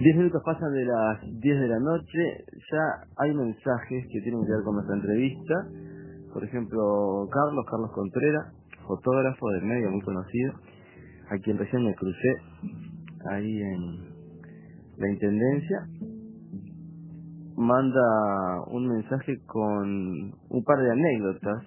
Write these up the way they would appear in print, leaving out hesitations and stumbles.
10 minutos pasan de las 10 de la noche, ya hay mensajes que tienen que ver con nuestra entrevista. Por ejemplo, Carlos Contreras, fotógrafo del medio muy conocido, a quien recién me crucé ahí en la Intendencia, manda un mensaje con un par de anécdotas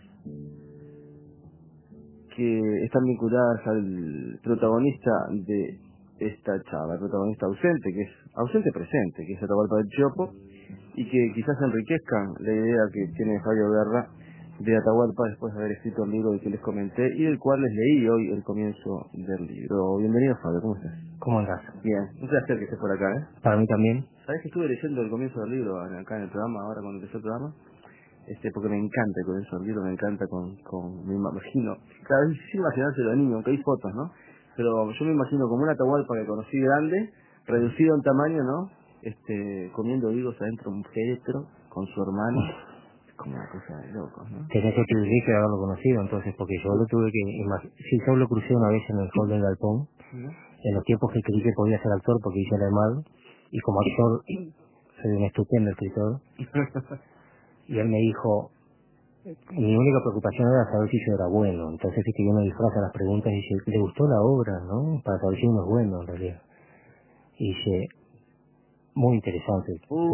que están vinculadas al protagonista de esta charla, el protagonista ausente, que es ausente presente, que es Atahualpa del Chopo, y que quizás enriquezcan la idea que tiene Fabio Guerra de Atahualpa después de haber escrito el libro del que les comenté y del cual les leí hoy el comienzo del libro. Bienvenido, Fabio, ¿cómo estás? ¿Cómo andás? Bien, un placer que estés por acá, ¿eh? Para mí también. ¿Sabés que estuve leyendo el comienzo del libro acá en el programa, ahora cuando empezó el programa? Porque me encanta el comienzo del libro, me encanta me imagino, cada vez sin imaginárselo de niño, aunque hay fotos, ¿no? Pero yo me imagino como una Atahualpa que conocí grande, reducido en tamaño, ¿no? Comiendo higos adentro de un féretro con su hermano, es como una cosa de locos, ¿no? Tenés que privilegio de haberlo conocido, entonces, porque yo lo tuve que sí, yo lo crucé una vez en el hall del galpón, en los tiempos que creí que podía ser actor porque hice el armado, y como actor soy un estupendo escritor, y él me dijo, mi única preocupación era saber si yo era bueno, entonces es que yo me disfraza las preguntas y dice, ¿le gustó la obra, no? Para saber si uno es bueno en realidad. Y dice, muy interesante,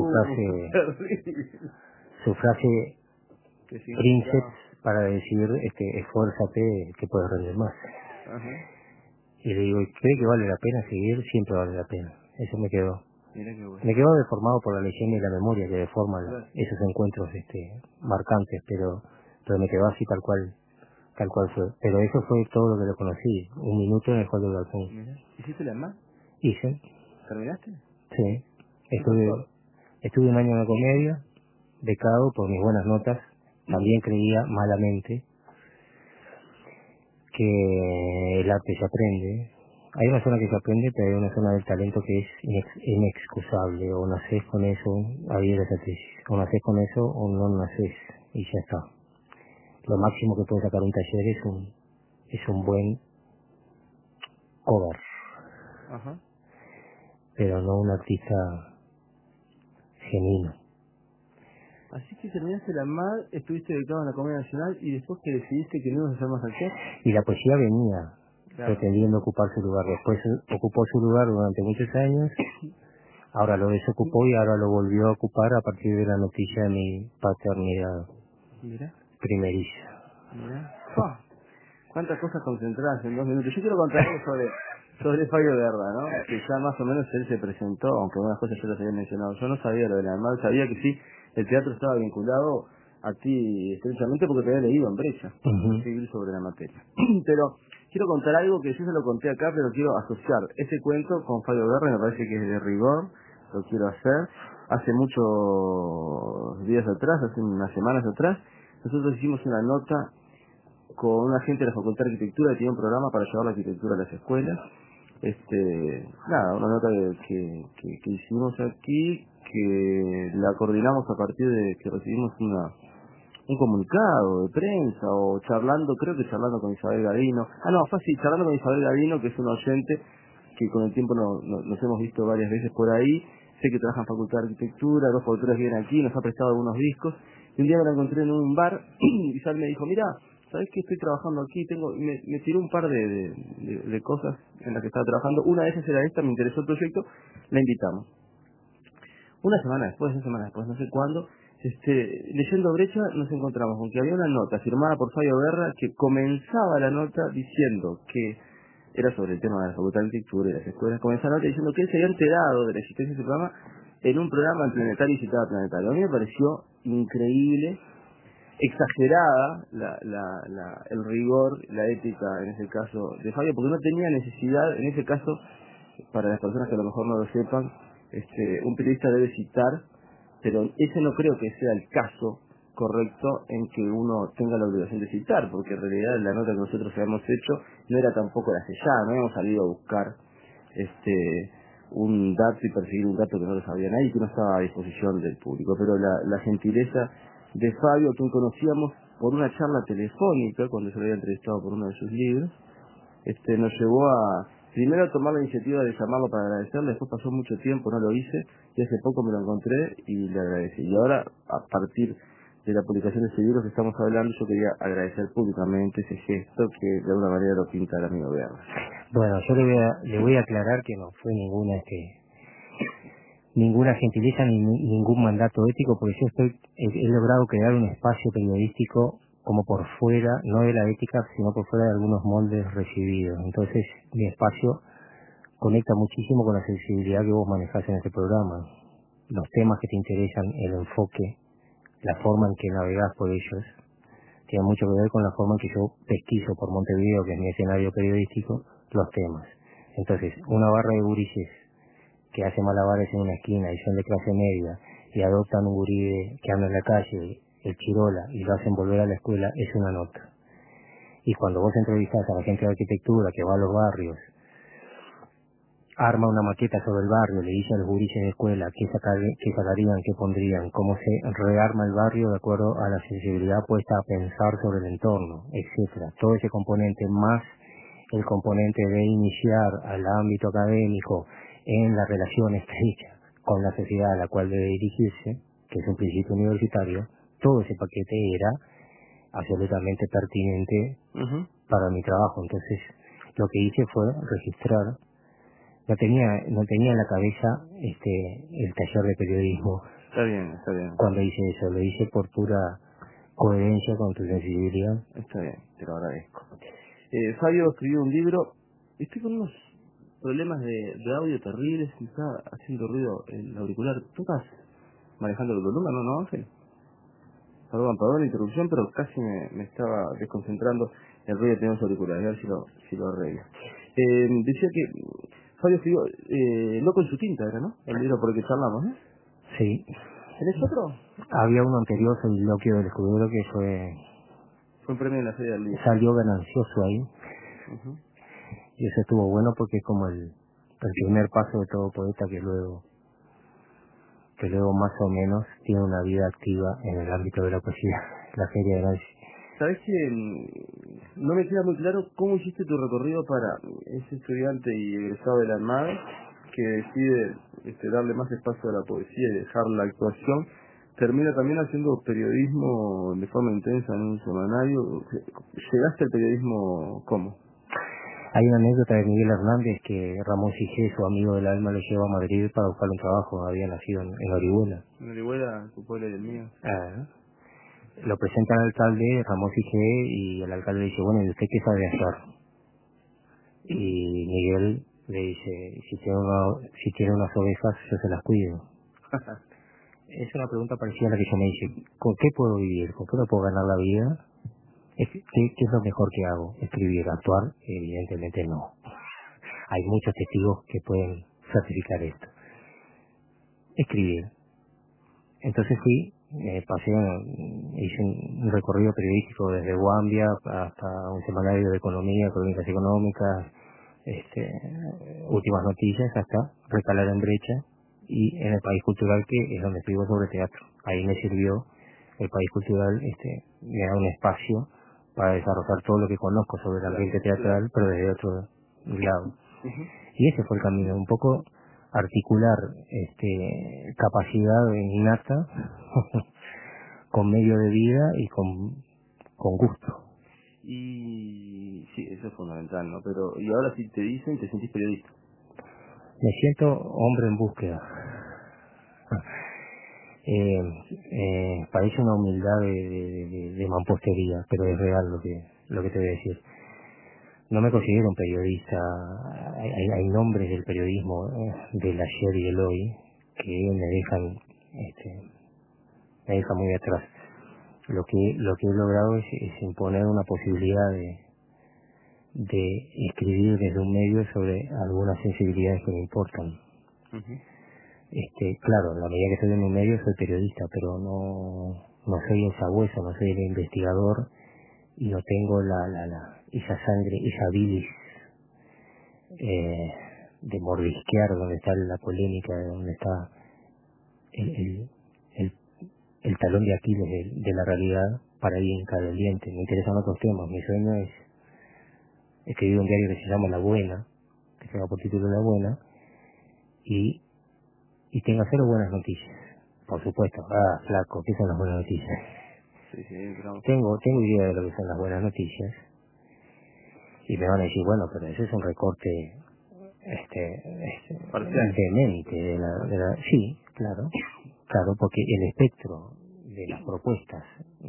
su frase Princeps para decir, esfuérzate que puedes rendir más. Ajá. Y le digo, ¿cree que vale la pena seguir? Siempre vale la pena. Eso me quedó. Mira qué bueno. Me quedó deformado por la leyenda y la memoria que deforman Claro. esos encuentros marcantes, pero me quedó así tal cual fue. Pero eso fue todo lo que lo conocí. Un minuto en el hall del galpón. Mira. ¿Hiciste la más? Hice. ¿Terminaste? Sí. Estuve un año en la comedia, becado por mis buenas notas. También creía malamente que el arte se aprende. Hay una zona que se aprende, pero hay una zona del talento que es inexcusable. O nacés con eso, ahí era esa tesis. O nacés con eso o no nacés. Y ya está. Lo máximo que puede sacar un taller es un buen cover. Ajá. Pero no un artista genuino. Así que terminaste la MAD, estuviste becado en la Comedia Nacional y después que decidiste que no ibas a ser más actor. Y la poesía venía Claro. pretendiendo ocupar su lugar. Después ocupó su lugar durante muchos años. Ahora lo desocupó y ahora lo volvió a ocupar a partir de la noticia de mi paternidad Mira, primeriza. mira. Cuántas cosas concentradas en 2 minutos. Yo quiero contar algo sobre Fabio Guerra, ¿no? Que ya más o menos él se presentó, aunque algunas cosas yo las había mencionado. Yo no sabía lo de la MAD, sabía que sí, el teatro estaba vinculado a ti estrechamente porque te había leído en Brecha, escribir sobre la materia. Pero quiero contar algo que yo se lo conté acá, pero quiero asociar ese cuento con Fabio Guerra, me parece que es de rigor, lo quiero hacer. Hace muchos días atrás, hace unas semanas atrás, nosotros hicimos una nota con una gente de la Facultad de Arquitectura que tiene un programa para llevar la arquitectura a las escuelas. Una nota que hicimos aquí, que la coordinamos a partir de que recibimos un comunicado de prensa, o creo que charlando con Isabel Gadino. Fue así, charlando con Isabel Gadino, que es un oyente que con el tiempo nos hemos visto varias veces por ahí. Sé que trabaja en Facultad de Arquitectura, 2 facultades vienen aquí, nos ha prestado algunos discos. Y un día me la encontré en un bar y Isabel me dijo, mira, ¿sabes que estoy trabajando aquí? Me tiró un par de cosas en las que estaba trabajando. Una de ellas era esta, me interesó el proyecto, la invitamos. Una semana después, no sé cuándo, leyendo Brecha nos encontramos con que había una nota firmada por Fabio Guerra que comenzaba la nota diciendo que era sobre el tema de la Facultad de Arquitectura y las escuelas. Comenzaba la nota diciendo que él se había enterado de la existencia de ese programa en un programa en Planetario y Citada Planetario. A mí me pareció increíble, exagerada el rigor, la ética en ese caso de Fabio, porque no tenía necesidad, en ese caso, para las personas que a lo mejor no lo sepan, un periodista debe citar, pero ese no creo que sea el caso correcto en que uno tenga la obligación de citar, porque en realidad la nota que nosotros habíamos hecho no era tampoco la sellada, no habíamos salido a buscar un dato y perseguir un dato que no lo sabía nadie y que no estaba a disposición del público, pero la gentileza de Fabio, que conocíamos por una charla telefónica cuando se lo había entrevistado por uno de sus libros, nos llevó primero tomar la iniciativa de llamarlo para agradecerle, después pasó mucho tiempo, no lo hice, y hace poco me lo encontré y le agradecí. Y ahora, a partir de la publicación de ese libro que estamos hablando, yo quería agradecer públicamente ese gesto que de alguna manera lo pinta el amigo Berna. Bueno, yo le voy a aclarar que no fue ninguna gentileza ni ningún mandato ético, porque yo he logrado crear un espacio periodístico como por fuera, no de la ética, sino por fuera de algunos moldes recibidos. Entonces, mi espacio conecta muchísimo con la sensibilidad que vos manejás en este programa. Los temas que te interesan, el enfoque, la forma en que navegás por ellos, tiene mucho que ver con la forma en que yo pesquiso por Montevideo, que es mi escenario periodístico, los temas. Entonces, una barra de gurises que hace malabares en una esquina y son de clase media y adoptan un gurí que anda en la calle, el chirola, y lo hacen volver a la escuela, es una nota. Y cuando vos entrevistás a la gente de arquitectura que va a los barrios, arma una maqueta sobre el barrio, le dice a los gurises de escuela qué sacarían, qué pondrían, cómo se rearma el barrio de acuerdo a la sensibilidad puesta a pensar sobre el entorno, etcétera. Todo ese componente más el componente de iniciar al ámbito académico en la relación estrecha con la sociedad a la cual debe dirigirse, que es un principio universitario, todo ese paquete era absolutamente pertinente para mi trabajo. Entonces, lo que hice fue registrar. No tenía en la cabeza el taller de periodismo. Está bien, está bien. Cuando hice eso, lo hice por pura coherencia con tu sensibilidad. Está bien, te lo agradezco. Fabio escribió un libro. Estoy con unos problemas de audio terribles, me está haciendo ruido el auricular. ¿Tú estás manejando el volumen, no, Ángel? Perdón la interrupción, pero casi me estaba desconcentrando el ruido que tenemos auriculares. A ver si lo arregla. Decía que Fabio escribió Loco en su tinta, era, ¿no? El libro por el que charlamos, ¿eh? Sí. ¿Tenés otro? Había uno anterior, Soliloquio del Escudero, que fue un premio en la Feria del Libro. Salió ganancioso ahí. Y eso estuvo bueno porque es como el primer paso de todo poeta que luego más o menos tiene una vida activa en el ámbito de la poesía, la Feria de Ganancia. ¿Sabés que no me queda muy claro cómo hiciste tu recorrido para ese estudiante y egresado de la Armada que decide darle más espacio a la poesía y dejar la actuación? Termina también haciendo periodismo de forma intensa en un semanario. ¿Llegaste al periodismo cómo? Hay una anécdota de Miguel Hernández que Ramón Sigé, su amigo del alma, lo lleva a Madrid para buscar un trabajo. Había nacido en Orihuela. ¿En Orihuela, tu pueblo y el mío? Lo presenta al alcalde, Ramón Sigé, y el alcalde le dice, bueno, ¿y usted qué sabe hacer? Y Miguel le dice, si tiene unas ovejas, yo se las cuido. Es una pregunta parecida a la que yo me hice, ¿con qué puedo vivir? ¿Con qué me puedo ganar la vida? ¿Qué es lo mejor que hago? ¿Escribir? ¿Actuar? Evidentemente no. Hay muchos testigos que pueden certificar esto. Escribir. Entonces hice un recorrido periodístico desde Guambia hasta un semanario de economía, crónicas económicas, últimas noticias, hasta recalar en Brecha y en el País Cultural, que es donde escribo sobre teatro. Ahí me sirvió el País Cultural, me da un espacio para desarrollar todo lo que conozco sobre el ambiente teatral, pero desde otro lado. Y ese fue el camino, un poco articular capacidad innata con medio de vida y con gusto. Y sí, eso es fundamental, ¿no? Pero, y ahora si te dicen, te sentís periodista. Me siento hombre en búsqueda. Parece una humildad de mampostería, pero es real lo que te voy a decir. No me considero un periodista. Hay nombres del periodismo, del ayer y del hoy, que me dejan muy atrás. Lo que he logrado es imponer una posibilidad de escribir desde un medio sobre algunas sensibilidades que me importan. Claro, en la medida que estoy en un medio soy periodista, pero no soy el sabueso, no soy el investigador y no tengo esa sangre, esa bilis de mordisquear donde está la polémica, donde está el talón de Aquiles de la realidad para ir hincar el diente. Me interesan otros temas. Mi sueño es escribir un diario que se llama La Buena, que tenga por título La Buena, y tenga 0 buenas noticias. Por supuesto, flaco, ¿qué son las buenas noticias? Sí, claro. Tengo idea de lo que son las buenas noticias, y me van a decir, bueno, pero ese es un recorte demente sí, claro, porque el espectro de las propuestas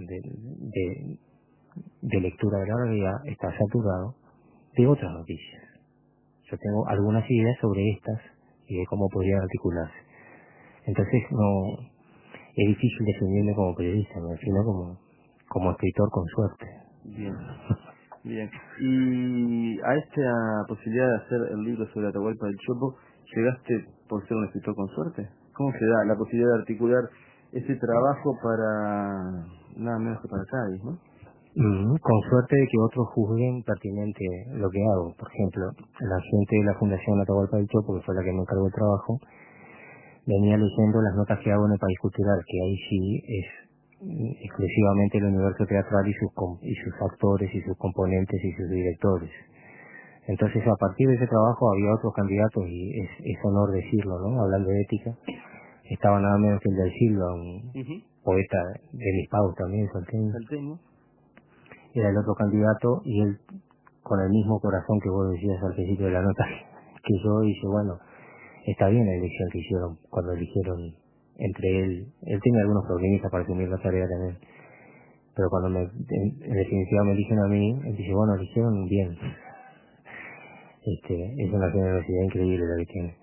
de lectura de la realidad está saturado de otras noticias. Yo tengo algunas ideas sobre estas y de cómo podrían articularse. Entonces no es difícil definirme como periodista, me defino como escritor con suerte. Bien. Y a esta posibilidad de hacer el libro sobre Atahualpa del Chopo, ¿llegaste por ser un escritor con suerte? ¿Cómo se da la posibilidad de articular ese trabajo para nada menos que para Cádiz, no? Con suerte de que otros juzguen pertinente lo que hago. Por ejemplo, la gente de la Fundación Atahualpa del Chopo, que fue la que me encargó el trabajo, venía leyendo las notas que hago en el País Cultural, que ahí sí es exclusivamente el universo teatral y sus actores y sus componentes y sus directores. Entonces, a partir de ese trabajo había otros candidatos, y es honor decirlo, ¿no? Hablando de ética, estaba nada menos que el del Silva, un poeta de mis pagos también, salteño. Era el otro candidato, y él, con el mismo corazón que vos decías al principio de la nota que yo, dice, bueno, está bien la elección que hicieron cuando eligieron entre él tenía algunos problemas para asumir la tarea también, pero cuando en definitiva me eligen a mí, él dice, bueno, eligieron bien. Es una generosidad increíble la que tiene,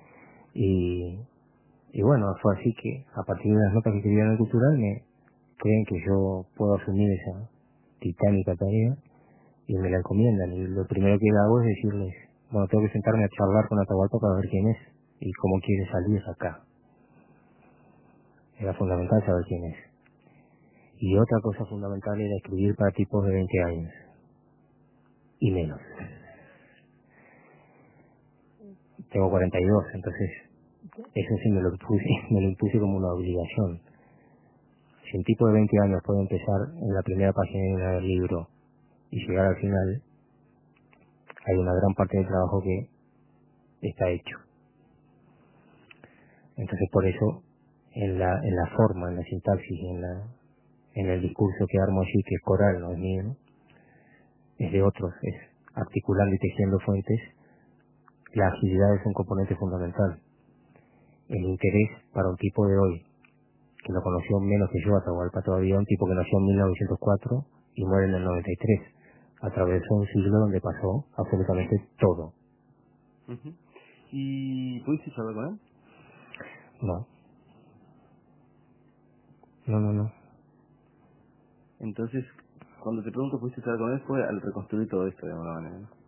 y bueno, fue así que a partir de las notas que escribieron en el Cultural me creen que yo puedo asumir esa titánica tarea y me la encomiendan, y lo primero que hago es decirles, bueno, tengo que sentarme a charlar con Atahualpa para ver quién es y cómo quiere salir acá. Era fundamental saber quién es. Y otra cosa fundamental era escribir para tipos de 20 años y menos. Tengo 42, entonces eso sí me lo impuse como una obligación. Si un tipo de 20 años puede empezar en la primera página del libro y llegar al final, hay una gran parte del trabajo que está hecho. Entonces, por eso, en la forma, en la sintaxis, en el discurso que armo allí, que es coral, no es mío, es de otros, es articulando y tejiendo fuentes, la agilidad es un componente fundamental. El interés para un tipo de hoy, que lo conoció menos que yo, Atahualpa todavía, un tipo que nació en 1904 y muere en el 93, atravesó un siglo donde pasó absolutamente todo. ¿Y pudiste hablar con él? No. Entonces, cuando te pregunto pudiste hablar con él, fue al reconstruir todo esto de alguna manera, ¿no?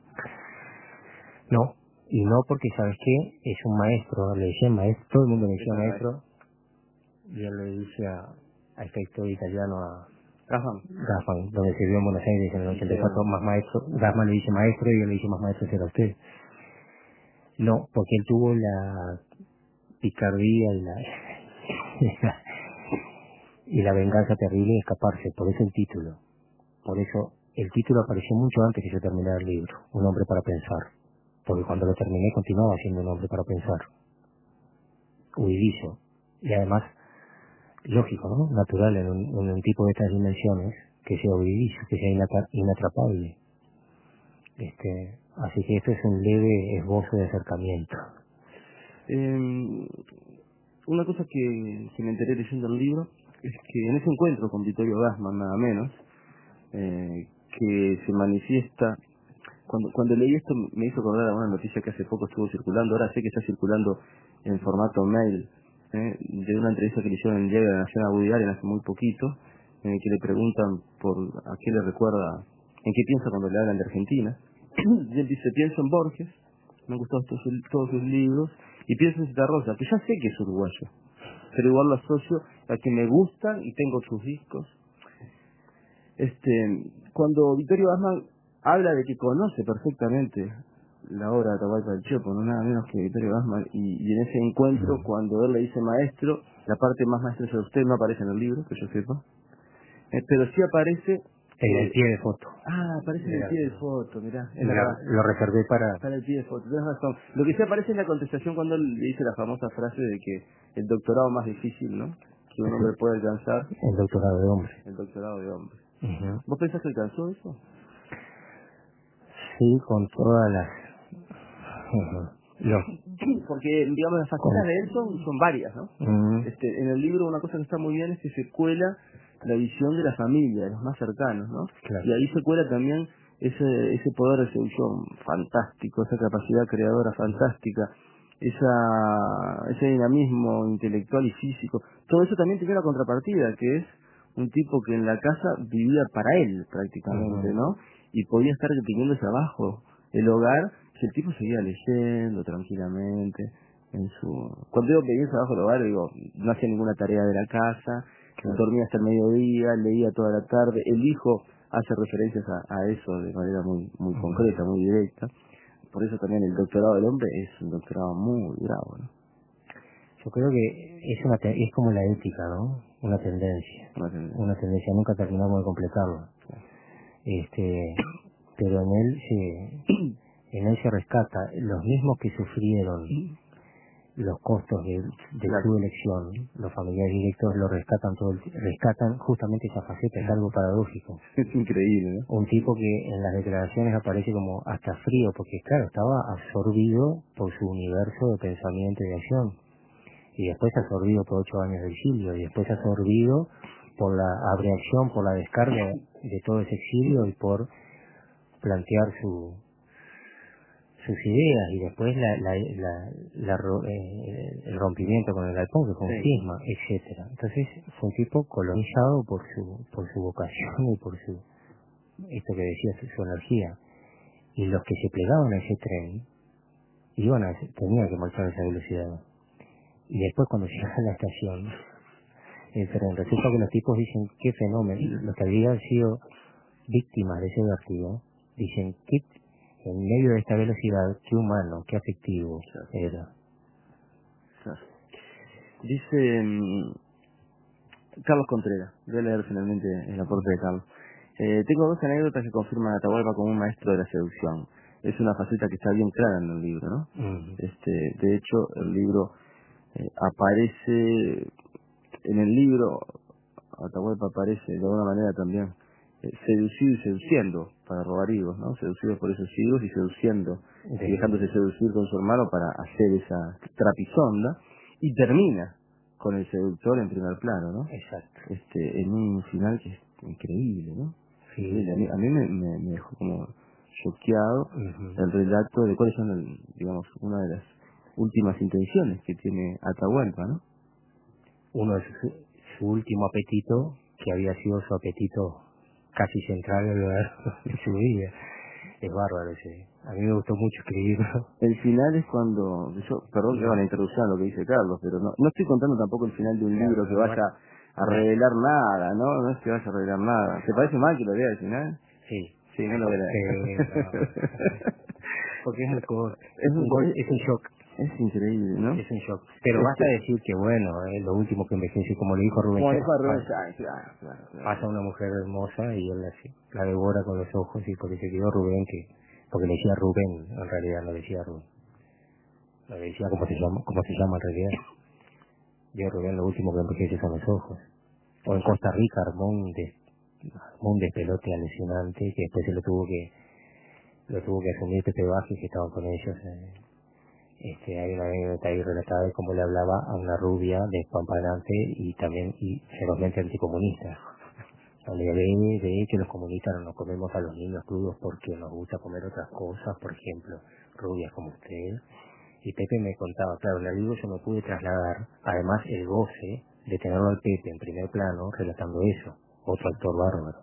No, y no porque, ¿sabes qué? Es un maestro, le decía maestro, todo el mundo le decía maestro, y él le dice a este actor italiano, a Gaffman, donde se vio en Buenos Aires en el 84, más maestro, Gaffman le dice maestro y él le dice más maestro será usted. No, porque él tuvo la picardía y la venganza terrible de escaparse, por eso el título. Por eso el título apareció mucho antes que yo terminara el libro, Un hombre para pensar. Porque cuando lo terminé continuaba siendo un hombre para pensar. Huidizo. Y además, lógico, ¿no? Natural en un tipo de estas dimensiones, que sea huidizo, que sea inatrapable. Así que esto es un leve esbozo de acercamiento. Una cosa que me enteré leyendo el libro es que en ese encuentro con Vittorio Gassman, nada menos, que se manifiesta, cuando leí esto me hizo acordar a una noticia que hace poco estuvo circulando, ahora sé que está circulando en formato mail, de una entrevista que le hicieron en el Diario de la Nación a Woody Allen hace muy poquito, en el que le preguntan por a qué le recuerda, en qué piensa cuando le hablan de Argentina. Y él dice, pienso en Borges, me han gustado todos sus libros, y pienso en Zeta Rosa, que ya sé que es uruguayo, pero igual lo asocio a que me gustan y tengo sus discos. Cuando Vittorio Gassman habla de que conoce perfectamente la obra de Atahualpa del Chopo, no nada menos que Vittorio Gassman, y en ese encuentro, cuando él le dice maestro, la parte más maestra de usted no aparece en el libro, que yo sepa, pero sí aparece En el pie de foto. Aparece en el pie de foto, mirá. Lo reservé para el pie de foto, tenés razón. Lo que sí aparece es la contestación cuando él dice la famosa frase de que el doctorado más difícil, ¿no? Que un hombre puede alcanzar. El doctorado de hombre. El doctorado de hombre. Uh-huh. ¿Vos pensás que alcanzó eso? Sí, con todas las... Porque, digamos, las facetas de él son varias, ¿no? Uh-huh. En el libro una cosa que está muy bien es que se cuela la visión de la familia, de los más cercanos, ¿no? Claro. Y ahí se cuela también ese poder de seducción fantástico, esa capacidad creadora fantástica, ese dinamismo intelectual y físico. Todo eso también tiene una contrapartida, que es un tipo que en la casa vivía para él prácticamente, ¿no? Y podía estar teniéndose abajo el hogar, que el tipo seguía leyendo tranquilamente. Cuando digo que abajo del hogar, digo, no hacía ninguna tarea de la casa, dormía hasta el mediodía, leía toda la tarde. El hijo hace referencias a eso de manera muy concreta, muy directa. Por eso también el doctorado del hombre es un doctorado muy bravo, ¿no? Yo creo que es como la ética, ¿no? Una tendencia. Nunca terminamos de completarlo. Pero en él se rescata los mismos que sufrieron los costos de su elección, los familiares directos lo rescatan justamente esa faceta, es algo paradójico. Es increíble, ¿no? Un tipo que en las declaraciones aparece como hasta frío, porque claro, estaba absorbido por su universo de pensamiento y de acción, y después absorbido por 8 años de exilio, y después absorbido por la abreacción, por la descarga de todo ese exilio y por plantear sus ideas, y después el rompimiento con el galpón, que fue un cisma, etcétera. Entonces fue un tipo colonizado por su vocación y por esto que decía, su energía. Y los que se plegaban a ese tren tenían que marchar a esa velocidad. Y después cuando llegan a la estación, el tren, resulta que los tipos dicen, qué fenómeno, los que habían sido víctimas de ese vértigo, dicen, en medio de esta velocidad, qué humano, qué afectivo era. Dice Carlos Contreras, voy a leer finalmente el aporte de Carlos. Tengo 2 anécdotas que confirman a Atahualpa como un maestro de la seducción. Es una faceta que está bien clara en el libro, ¿no? Uh-huh. De hecho, el libro aparece, en el libro Atahualpa aparece de alguna manera también seducido y seduciendo para robar higos, ¿no? Seducido por esos higos y seduciendo, y dejándose seducir con su hermano para hacer esa trapisonda, y termina con el seductor en primer plano, ¿no? Exacto. En un final que es increíble, ¿no? Sí. A mí me dejó como choqueado el relato de cuáles son, digamos, una de las últimas intenciones que tiene Atahualpa, ¿no? Uno de su último apetito, que había sido su apetito casi central en su vida. Es bárbaro ese. A mí me gustó mucho escribirlo. El final es cuando, perdón que van a introducir lo que dice Carlos, pero no estoy contando tampoco el final de un libro que vaya a revelar nada, ¿no? No es que vaya a revelar nada. ¿Te parece mal que lo vea al final? Sí, no lo veré. Porque es muy corto. Es un shock. Es increíble, ¿no? Es un shock. Pero basta decir que, bueno, es lo último que envejece, como le dijo Rubén. Claro. Pasa una mujer hermosa y él la devora con los ojos, y porque se quedó Rubén, porque le decía Rubén, en realidad no le decía Rubén. Le decía cómo se llama en realidad. Yo Rubén, lo último que envejece son los ojos. O en Costa Rica armó un despelote alucinante, que después se lo tuvo que asumir Pepe Vázquez, que estaban con ellos. Hay una anécdota ahí relatada de cómo le hablaba a una rubia despampanante y ferozmente anticomunista. Donde ve que los comunistas no nos comemos a los niños crudos porque nos gusta comer otras cosas, por ejemplo, rubias como usted. Y Pepe me contaba, claro, en el libro yo me pude trasladar, además el goce de tenerlo al Pepe en primer plano relatando eso, otro actor bárbaro.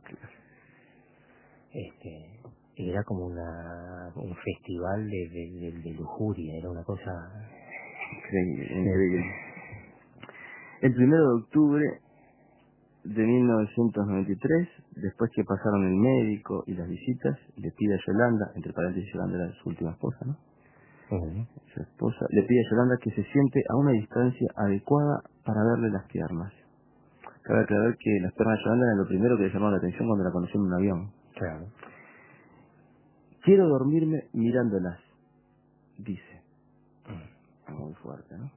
Era como un festival de lujuria, era una cosa increíble. El 1 de octubre de 1993, después que pasaron el médico y las visitas, le pide a Yolanda, entre paréntesis Yolanda era su última esposa, ¿no? Su esposa, le pide a Yolanda que se siente a una distancia adecuada para verle las piernas. Cabe aclarar que las pernas de Yolanda era lo primero que le llamó la atención cuando la conocí en un avión. Claro. Quiero dormirme mirándolas, dice. Muy fuerte, ¿no?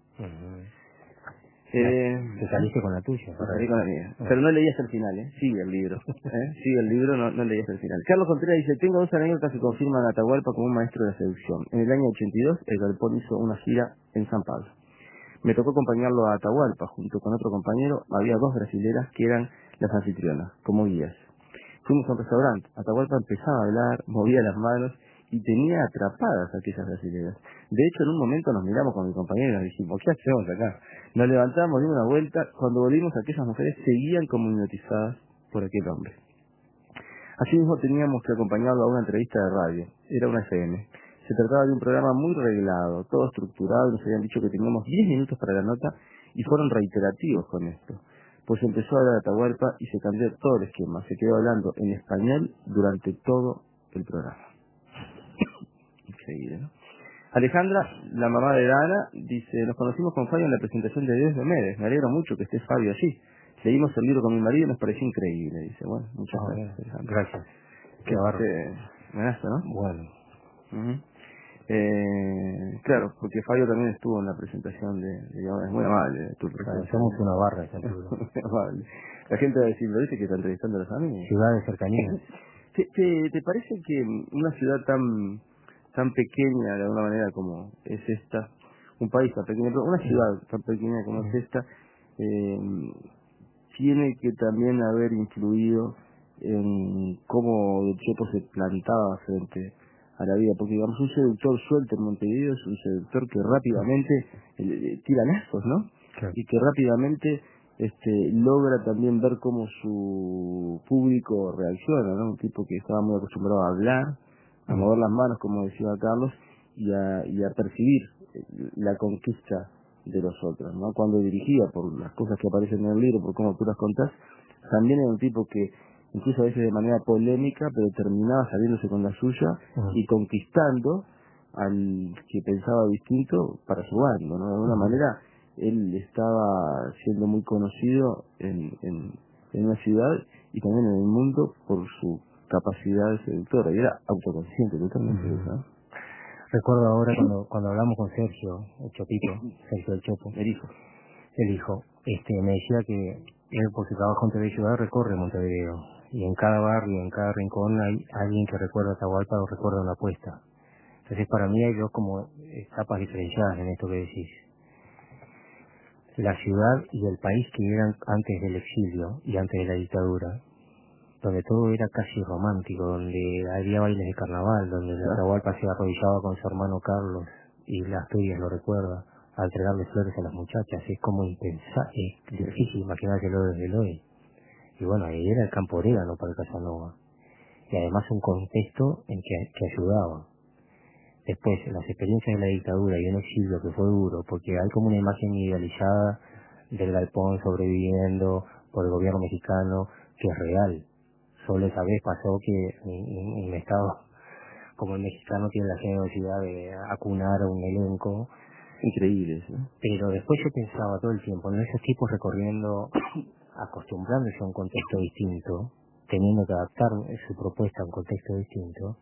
Te saliste con la tuya. Salí con la mía. Pero no leí hasta el final, ¿eh? Sigue el libro. Sigue el libro, no leí hasta el final. Carlos Contreras dice, tengo 2 anécdotas que confirman a Atahualpa como un maestro de la seducción. En el año 82, el Galpón hizo una gira en San Pablo. Me tocó acompañarlo a Atahualpa, junto con otro compañero. Había 2 brasileras que eran las anfitrionas, como guías. Fuimos a un restaurante. Atahualpa empezaba a hablar, movía las manos y tenía atrapadas a aquellas brasileras. De hecho, en un momento nos miramos con mi compañero y nos dijimos, ¿qué hacemos acá? Nos levantamos, dimos una vuelta. Cuando volvimos, aquellas mujeres seguían como hipnotizadas por aquel hombre. Asimismo, teníamos que acompañarlo a una entrevista de radio. Era una FM. Se trataba de un programa muy reglado, todo estructurado. Nos habían dicho que teníamos 10 minutos para la nota y fueron reiterativos con esto. Pues empezó a hablar de Atahualpa y se cambió todo el esquema. Se quedó hablando en español durante todo el programa. Increíble, ¿no? Alejandra, la mamá de Dana, dice, nos conocimos con Fabio en la presentación de Dios de Medes. Me alegro mucho que esté Fabio allí. Leímos el libro con mi marido y nos pareció increíble. Dice, bueno, muchas gracias, Alejandra. Gracias. Qué bárbaro. Buenazo, ¿no? Bueno. Claro, porque Fabio también estuvo en la presentación es muy amable tu presentación. Somos una barra de Santurce. Muy amable. La gente va a decir, ¿lo dice que está entrevistando a los amigos? Ciudad de cercanía. ¿Te parece que una ciudad tan pequeña de alguna manera como es esta, un país tan pequeño, pero una ciudad tan pequeña como es esta, tiene que también haber influido en cómo el Chepo se plantaba frente a la vida? Porque digamos, un seductor suelto en Montevideo es un seductor que rápidamente tira lazos, ¿no? Claro. Y que rápidamente logra también ver cómo su público reacciona, ¿no? Un tipo que estaba muy acostumbrado a hablar, a mover las manos, como decía Carlos, y a percibir la conquista de los otros, ¿no? Cuando dirigía, por las cosas que aparecen en el libro, por cómo tú las contás, también era un tipo que, incluso a veces de manera polémica, pero terminaba saliéndose con la suya y conquistando al que pensaba distinto para su bando, ¿no? De alguna manera, él estaba siendo muy conocido en una ciudad y también en el mundo por su capacidad de seductora, y era autoconsciente totalmente, ¿no? Recuerdo ahora cuando hablamos con Sergio, el Chopito, Sergio el Chopo, el hijo, me decía que él por su trabajo en TV Ciudad recorre Montevideo, y en cada barrio, en cada rincón hay alguien que recuerda a Atahualpa o recuerda una apuesta. Entonces para mí hay 2 como etapas diferenciadas en esto que decís. La ciudad y el país que eran antes del exilio y antes de la dictadura, donde todo era casi romántico, donde había bailes de carnaval, donde Atahualpa se arrodillaba con su hermano Carlos, y la Asturias lo recuerda, a entregarle flores a las muchachas. Es como impensable, es difícil imaginárselo desde hoy. Y bueno, ahí era el campo orégano para el Casanova. Y además un contexto en que ayudaba. Después, las experiencias de la dictadura y un exilio que fue duro, porque hay como una imagen idealizada del Galpón sobreviviendo por el gobierno mexicano, que es real. Solo esa vez pasó que un Estado como el mexicano tiene la generosidad de acunar a un elenco. Increíble, ¿no? Pero después yo pensaba todo el tiempo en esos tipos recorriendo, acostumbrándose a un contexto distinto, teniendo que adaptar su propuesta a un contexto distinto,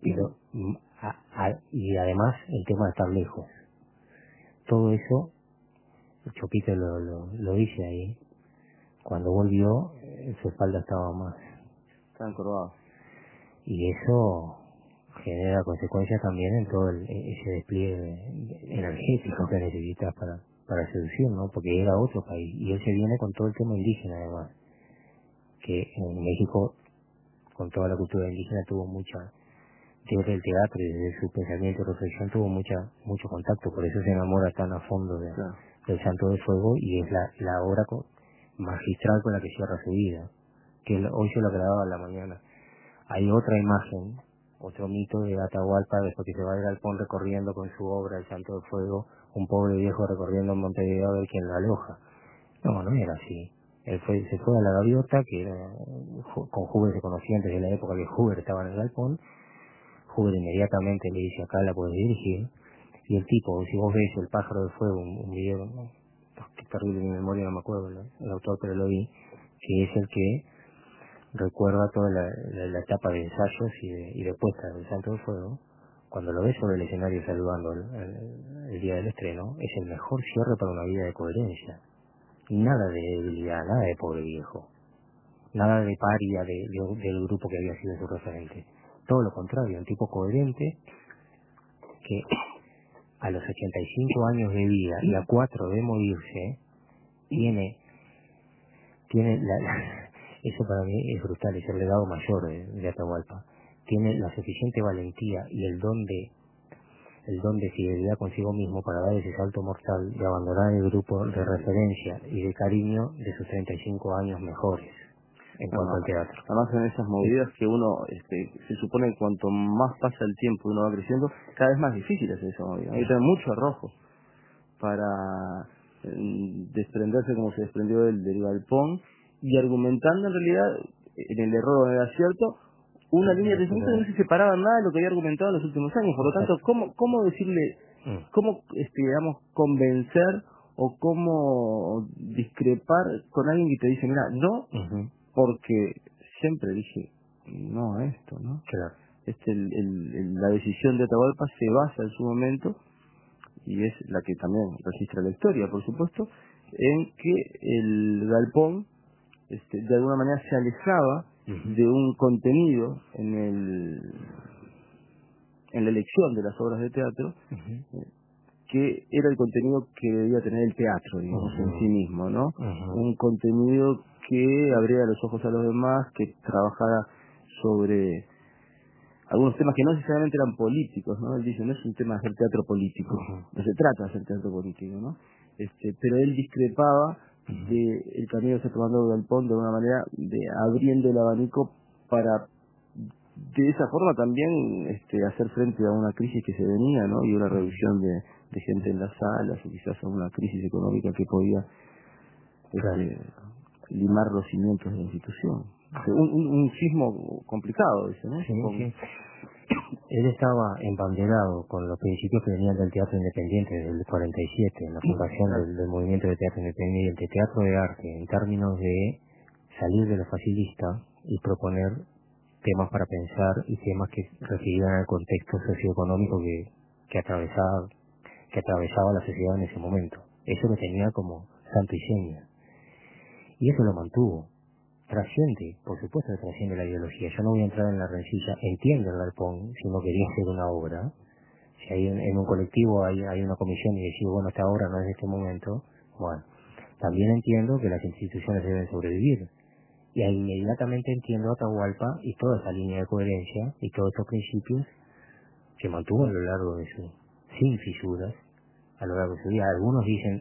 y además el tema de estar lejos. Todo eso, el Chopito lo dice ahí, cuando volvió, su espalda estaba más. Estaba encorvado. Y eso genera consecuencias también en todo ese despliegue energético que necesitas para seducir, ¿no? Porque era otro país, y él se viene con todo el tema indígena además, que en México, con toda la cultura indígena, tuvo mucha, desde el teatro y desde su pensamiento y reflexión, tuvo mucho contacto, por eso se enamora tan a fondo del Santo del Fuego, y es la obra magistral con la que cierra su vida, que hoy se lo grababa a la mañana. Hay otra imagen, otro mito de Atahualpa, después que se va al Galpón recorriendo con su obra El Santo del Fuego, un pobre viejo recorriendo en Montevideo a ver quién lo aloja. No era así. Él se fue a la Gaviota, que era, con Huber se conocía desde la época que Huber estaba en el Galpón. Huber inmediatamente le dice, acá la puedes dirigir. Y el tipo, si vos ves El Pájaro de Fuego, un video, ¿no? Qué terrible, mi memoria no me acuerdo, ¿no? El autor, pero lo vi. que es el que recuerda toda la etapa de ensayos y de puesta del Santo del Fuego. Cuando lo ves sobre el escenario saludando el día del estreno, es el mejor cierre para una vida de coherencia. Nada de debilidad, nada de pobre viejo, nada de paria del grupo que había sido su referente. Todo lo contrario, un tipo coherente que a los 85 años de vida y a 4 de morirse, tiene eso para mí es brutal, es el legado mayor de Atahualpa. Tiene la suficiente valentía y el don de fidelidad consigo mismo para dar ese salto mortal de abandonar el grupo de referencia y de cariño de sus 35 años mejores en cuanto al teatro. Además en esas movidas que uno se supone que cuanto más pasa el tiempo y uno va creciendo, cada vez más difícil hacer esa movida. Hay que tener mucho arrojo para desprenderse como se desprendió del galpón y argumentando en realidad en el error donde era cierto una línea de pensamiento que no se separaba nada de lo que había argumentado en los últimos años. Por lo tanto, ¿cómo decirle, cómo digamos, convencer o cómo discrepar con alguien que te dice, mira, no, porque siempre dije no a esto, ¿no? Claro. La decisión de Atahualpa se basa en su momento, y es la que también registra la historia, por supuesto, en que el galpón de alguna manera se alejaba de un contenido en la elección de las obras de teatro, que era el contenido que debía tener el teatro, digamos, en sí mismo, ¿no? Un contenido que abriera los ojos a los demás, que trabajara sobre algunos temas que no necesariamente eran políticos, ¿no? Él dice, no es un tema de hacer teatro político, no se trata de hacer teatro político, ¿no? Pero él discrepaba del camino que está tomando Galpón de una manera de abriendo el abanico para de esa forma también hacer frente a una crisis que se venía, ¿no? Y una reducción de gente en las salas, o quizás a una crisis económica que podía limar los cimientos de la institución. Un sismo complicado, dice, ¿no? Sí. Él estaba embanderado con los principios que venían del teatro independiente desde el 47, en la fundación del movimiento de teatro independiente, teatro de arte, en términos de salir de lo facilista y proponer temas para pensar y temas que refirieran al contexto socioeconómico que atravesaba la sociedad en ese momento. Eso lo tenía como santo y seña. Y eso lo mantuvo. Trasciende, por supuesto que trasciende la ideología. Yo no voy a entrar en la rencilla. Entiendo el galpón si no quería hacer una obra. Si hay en un colectivo hay una comisión y decir, bueno, esta obra no es de este momento, bueno, también entiendo que las instituciones deben sobrevivir. Y ahí inmediatamente entiendo a Atahualpa y toda esa línea de coherencia y todos estos principios que mantuvo a lo largo de sin fisuras, a lo largo de su vida. Algunos dicen,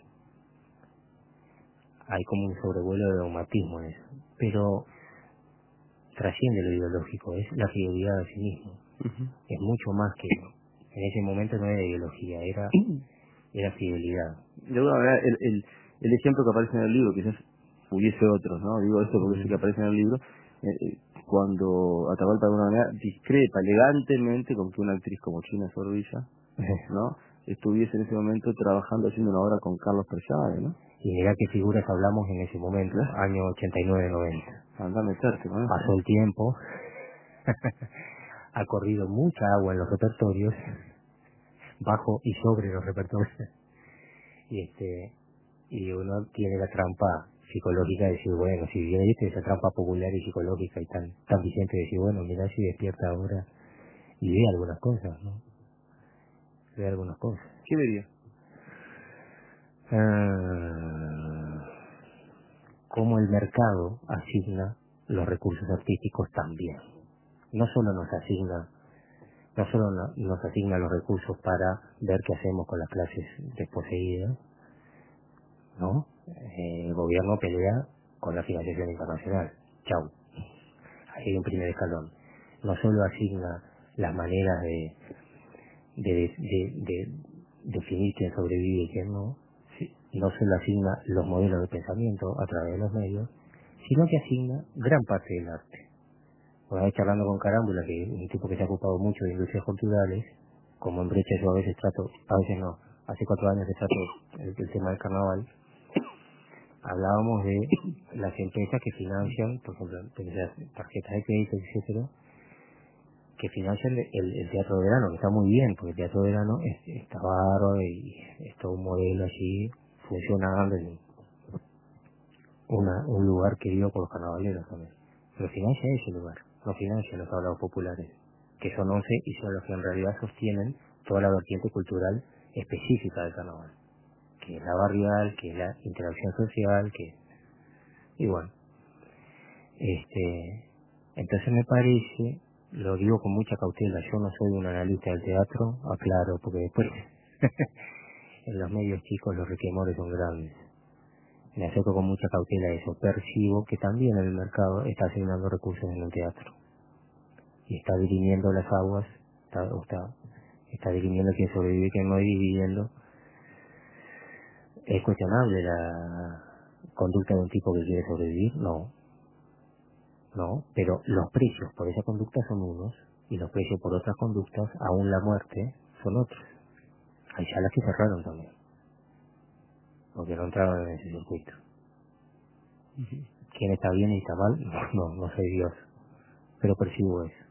hay como un sobrevuelo de dogmatismo en eso, pero trasciende lo ideológico, es la fidelidad a sí mismo. Es mucho más que, en ese momento no era ideología, era fidelidad. De alguna manera, el ejemplo que aparece en el libro, quizás hubiese otros, ¿no? Digo esto porque es el que aparece en el libro, cuando Atahualpa de alguna manera discrepa elegantemente con que una actriz como China Zorrilla, ¿no? Estuviese en ese momento trabajando haciendo una obra con Carlos Persade, ¿no? Y mirá qué figuras hablamos en ese momento, año 89-90. Anda a meterte, ¿no? Pasó el tiempo, ha corrido mucha agua en los repertorios, bajo y sobre los repertorios, y uno tiene la trampa psicológica de decir, bueno, si viene esa trampa popular y psicológica y tan vigente de decir, bueno, mira si despierta ahora y ve algunas cosas, ¿no? Ve algunas cosas. ¿Qué vería? Cómo el mercado asigna los recursos artísticos también. No solo nos asigna los recursos para ver qué hacemos con las clases desposeídas, ¿no? El gobierno pelea con la financiación internacional. Chau. Ahí hay un primer escalón. No solo asigna las maneras de definir quién sobrevive y quién no, no solo asigna los modelos de pensamiento a través de los medios, sino que asigna gran parte del arte. Una vez charlando con Carámbula, que es un tipo que se ha ocupado mucho de industrias culturales, como en Brecha yo a veces no, hace 4 años que trato el tema del carnaval, hablábamos de las empresas que financian, por ejemplo, las tarjetas de crédito, etcétera, que financian el teatro de verano, que está muy bien, porque el teatro de verano está bárbaro y es todo un modelo así, funcionando en un lugar querido por los carnavaleros también. Pero financia ese lugar, no financia los tablados populares, que son 11 y son los que en realidad sostienen toda la vertiente cultural específica del carnaval, que es la barrial, que es la interacción social, que y bueno, entonces me parece, lo digo con mucha cautela, yo no soy un analista del teatro, aclaro, porque después en los medios chicos los requemores son grandes. Me acerco con mucha cautela a eso, percibo que también el mercado está asignando recursos en el teatro y está dirimiendo las aguas, está dirimiendo quién sobrevive y quién no, y dividiendo. ¿Es cuestionable la conducta de un tipo que quiere sobrevivir? No, pero los precios por esa conducta son unos y los precios por otras conductas, aún la muerte, son otros. Hay salas que cerraron también, porque no entraban en ese circuito. ¿Quién está bien y está mal? No soy Dios, pero percibo eso.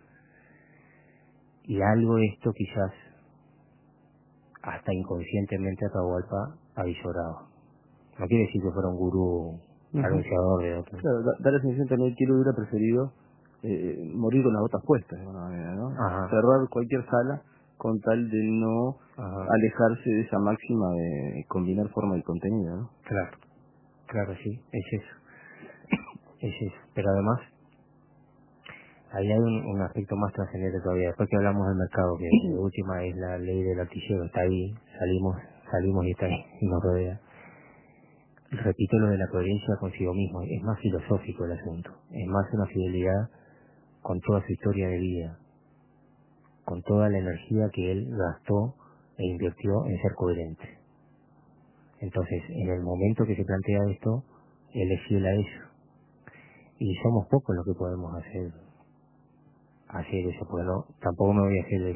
Y algo de esto quizás hasta inconscientemente Atahualpa había llorado. No quiere decir que fuera un gurú anunciador de otro. Claro, da la sensación también que él hubiera preferido morir con las botas puestas, de alguna manera, ¿no? Ajá. Cerrar cualquier sala con tal de no alejarse de esa máxima de combinar forma y contenido, ¿no? Claro, sí, es eso. Pero además, ahí hay un aspecto más trascendente todavía. Después que hablamos del mercado, que de última es la ley del artillero, está ahí, salimos y está ahí, y nos rodea. Repito lo de la coherencia consigo mismo, es más filosófico el asunto, es más una fidelidad con toda su historia de vida, con toda la energía que él gastó e invirtió en ser coherente. Entonces, en el momento que se plantea esto, él es fiel a eso. Y somos pocos los que podemos hacer eso, porque tampoco me voy a hacer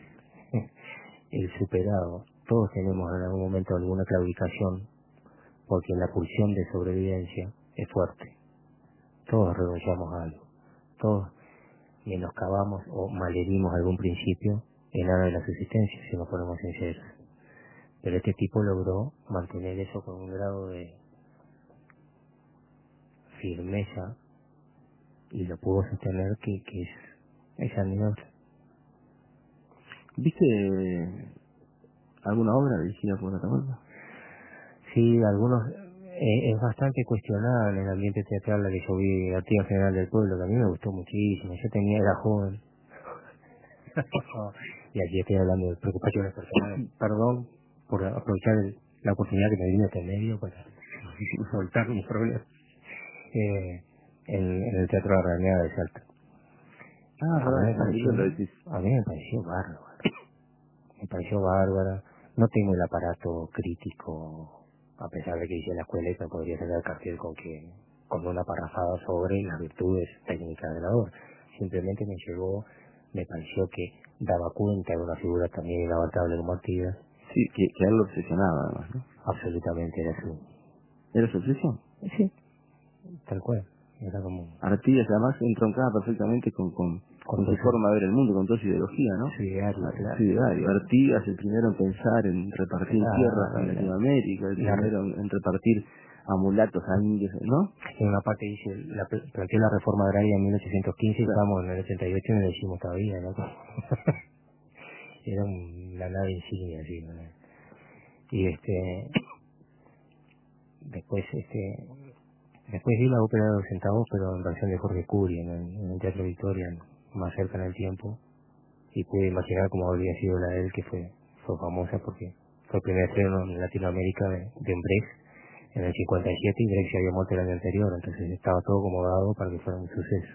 el superado. Todos tenemos en algún momento alguna claudicación, porque la pulsión de sobrevivencia es fuerte. Todos renunciamos a algo. Todos menoscabamos o malherimos algún principio en aras de la subsistencia, si nos ponemos sinceros. Pero este tipo logró mantener eso con un grado de firmeza y lo pudo sostener que es admirable. ¿Viste alguna obra dirigida por Atahualpa? Sí, algunos es bastante cuestionada en el ambiente teatral la que yo vi, Artigas General del Pueblo, que a mí me gustó muchísimo. Era joven. Y aquí estoy hablando de preocupaciones personales. Perdón por aprovechar la oportunidad que me dio este medio para soltar mis problemas. En el Teatro de la Reunión de Salta. A mí me pareció bárbaro. No tengo el aparato crítico, a pesar de que hice la escuela y me podría sacar el cartel con una parrafada sobre las virtudes técnicas de la obra. Simplemente me pareció que daba cuenta de una figura también inabarcable como Artigas. Sí, que a él lo obsesionaba además, ¿no? Absolutamente ¿Era su obsesión? Sí, tal cual. Era como... Artigas además entroncaba perfectamente con su forma de ver el mundo, con toda su ideología, ¿no? Su ideario, claro. Su ideario. Artigas, el primero en pensar en repartir tierras en Latinoamérica, el primero en repartir a mulatos, a indios, ¿no? En una parte dice, planteó la reforma agraria en 1815, claro. Estamos en el 88 y no lo hicimos todavía, ¿no? Era la nave insignia, así, ¿no? Y después vi la ópera de los centavos, pero en versión de Jorge Curia, en el Teatro Victoria, más cerca en el tiempo, y pude imaginar cómo habría sido la de él, que fue famosa porque fue el primer estreno en Latinoamérica de un Brecht en el 57, y Brecht se había muerto el año anterior, entonces estaba todo acomodado para que fuera un suceso.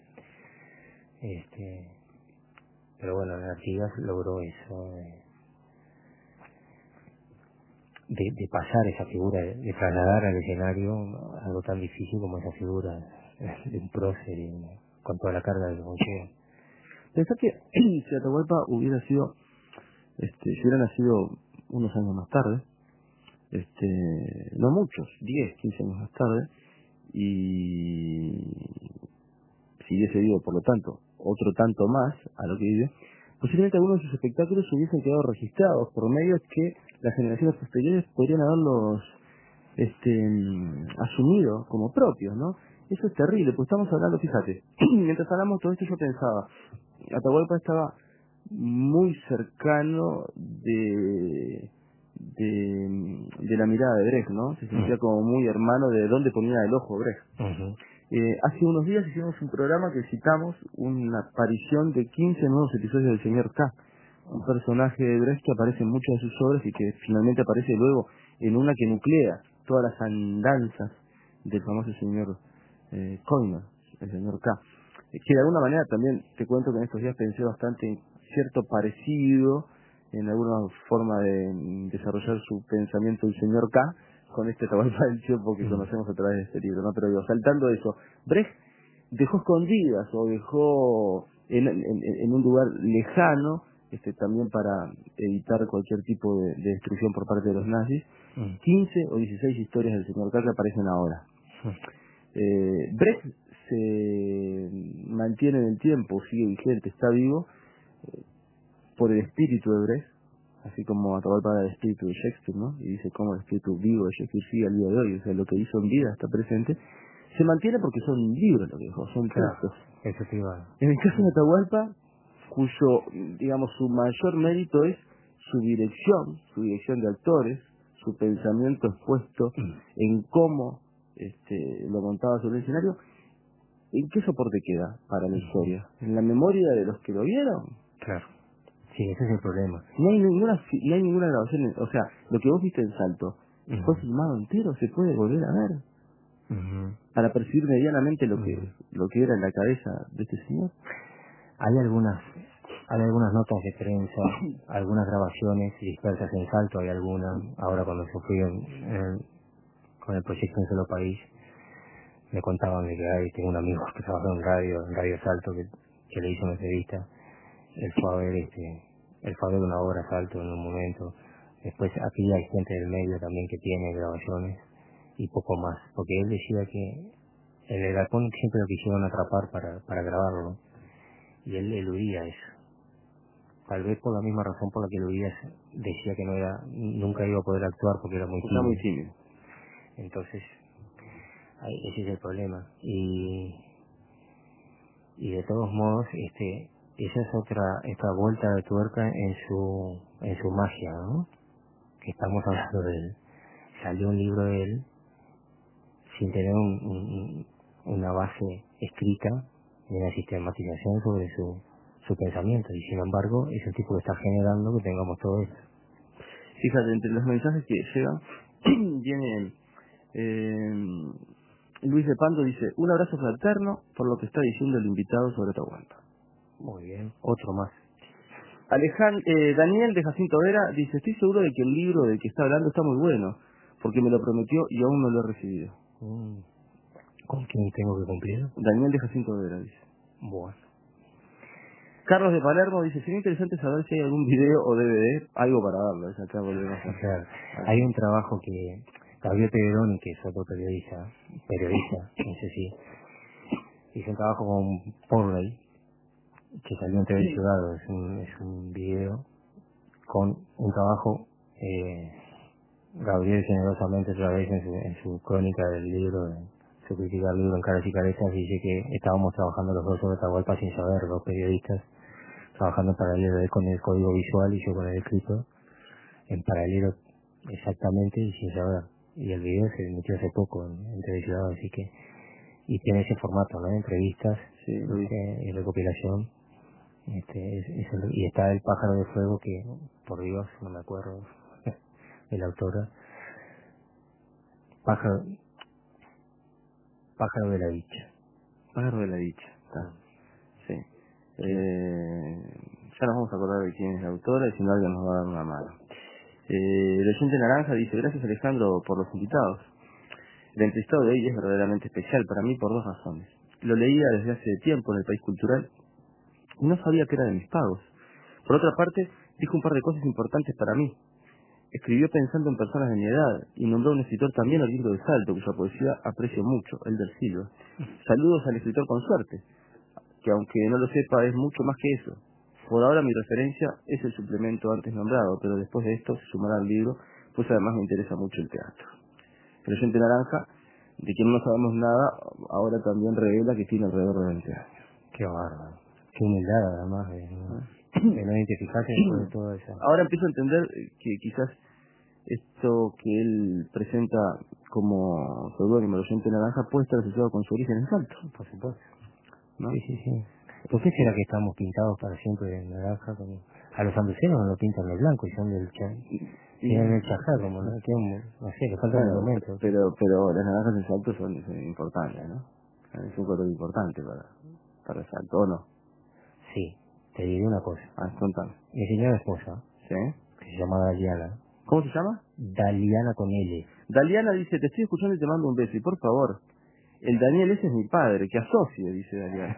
Pero bueno, Artigas logró eso, de pasar esa figura, de trasladar al escenario algo tan difícil como esa figura de un prócer con toda la carga del conlleva. Pensá que si Atahualpa hubiera sido, si hubiera nacido unos años más tarde, no muchos, 10, 15 años más tarde, y si hubiese vivido, por lo tanto, otro tanto más a lo que vive, posiblemente algunos de sus espectáculos hubiesen quedado registrados por medios que las generaciones posteriores podrían haberlos asumido como propios, ¿no? Eso es terrible, pues estamos hablando, fíjate, mientras hablamos todo esto yo pensaba, Atahualpa estaba muy cercano de la mirada de Brecht, ¿no? Se sentía como muy hermano de dónde ponía el ojo Brecht. Hace unos días hicimos un programa que citamos una aparición de 15 nuevos episodios del señor K, un personaje de Brecht que aparece en muchas de sus obras y que finalmente aparece luego en una que nuclea todas las andanzas del famoso señor Koiner, el señor K. Que de alguna manera también te cuento que en estos días pensé bastante en cierto parecido, en alguna forma de desarrollar su pensamiento el señor K con este Atahualpa del Chopo que conocemos a través de este libro, ¿no? Pero digo, saltando eso, Brecht dejó escondidas o dejó en un lugar lejano, también para evitar cualquier tipo de destrucción por parte de los nazis, 15 o 16 historias del señor K que aparecen ahora. Brecht se mantiene en el tiempo, sigue vigente, está vivo, por el espíritu de Brecht, así como Atahualpa era el espíritu de Shakespeare, ¿no? Y dice cómo el espíritu vivo de Shakespeare sigue al día de hoy, o sea, lo que hizo en vida está presente, se mantiene porque son libros lo que dejó, son textos. En el caso de Atahualpa, cuyo, digamos, su mayor mérito es su dirección de actores, su pensamiento expuesto en cómo lo montaba sobre el escenario. ¿En qué soporte queda para la historia? ¿En la memoria de los que lo vieron? Claro. Sí, ese es el problema. No hay ninguna grabación, o sea, lo que vos viste en Salto, fue filmado entero, se puede volver a ver, para percibir medianamente lo que era en la cabeza de este señor. Hay algunas notas de prensa, algunas grabaciones dispersas en Salto, hay algunas, ahora cuando yo fui con el proyecto En Solo País, me contaban de que tengo un amigo que trabaja en Radio Salto, que le hizo una entrevista. Él fue a ver una obra Salto en un momento. Después aquí hay gente del medio también que tiene grabaciones y poco más, porque él decía que en el galpón siempre lo quisieron atrapar para grabarlo y él eludía eso. Tal vez por la misma razón por la que eludía, decía que nunca iba a poder actuar porque era muy tímido. Entonces ese es el problema y de todos modos esa es esta vuelta de tuerca en su magia, ¿no? Que estamos hablando de él. Salió un libro de él sin tener una base escrita ni una sistematización sobre su pensamiento, y sin embargo es el tipo que está generando que tengamos todo esto. Fíjate, entre los mensajes que llegan viene Luis de Pando, dice: un abrazo fraterno por lo que está diciendo el invitado sobre Atahualpa. Muy bien, otro más. Daniel de Jacinto Vera dice: estoy seguro de que el libro del que está hablando está muy bueno, porque me lo prometió y aún no lo he recibido. ¿Con quién tengo que cumplir? Daniel de Jacinto Vera dice. Bueno. Carlos de Palermo dice: sería interesante saber si hay algún video o DVD, algo para verlo. Acá volvemos a claro. Hay un trabajo que Gabriel Peveroni, que es otro periodista, no sé si, hizo un trabajo con Porley, que salió en TV Ciudad, es un video con un trabajo, Gabriel generosamente otra vez en su crónica del libro, su crítica del libro en Caras y Caretas, dice que estábamos trabajando los dos sobre Atahualpa sin saber, dos periodistas, trabajando en paralelo, él con el código visual y yo con el escrito, en paralelo exactamente y sin saber. Y el video se emitió hace poco en TV Ciudad, así que, y tiene ese formato, ¿no? Entrevistas, y recopilación. Y está El pájaro de fuego, que por Dios no me acuerdo de la autora. Pájaro de la dicha. Pájaro de la dicha, está. Sí. Ya nos vamos a acordar de quién es la autora y si no, alguien nos va a dar una mano. El oyente naranja dice: gracias Alejandro por los invitados. El entrevistado de hoy es verdaderamente especial para mí por dos razones. Lo leía desde hace tiempo en El País Cultural y no sabía que era de mis pagos. Por otra parte, dijo un par de cosas importantes para mí. escribió pensando en personas de mi edad y nombró a un escritor también oriundo de Salto, cuya poesía aprecio mucho, Elder Silva. Saludos al escritor con suerte, que aunque no lo sepa es mucho más que eso. Por ahora mi referencia es el suplemento antes nombrado, pero después de esto se sumará al libro, pues además me interesa mucho el teatro. El oyente naranja, de quien no sabemos nada, ahora también revela que tiene alrededor de 20 años. Qué bárbaro. Qué humildad, además, de no identificarse después de todo eso. Ahora empiezo a entender que quizás esto que él presenta como seudónimo, el oyente naranja, puede estar asociado con su origen en Salto. Por supuesto. ¿No? Sí, sí, sí. ¿Por qué será que estamos pintados para siempre de naranja? Como... A los andaluceños no lo pintan de blanco y son del tienen el chajá, como no, no sé, le falta el momento. Pero las naranjas en Salto son importantes, ¿no? Es un color importante para Salto, ¿o no? Sí, te diré una cosa. Contame. Mi señora esposa, ¿Sí? que se llama Daliana. ¿Cómo se llama? Daliana con L. Daliana dice, te estoy escuchando y te mando un beso. Y por favor, el Daniel ese es mi padre, que asocie, dice Daliana.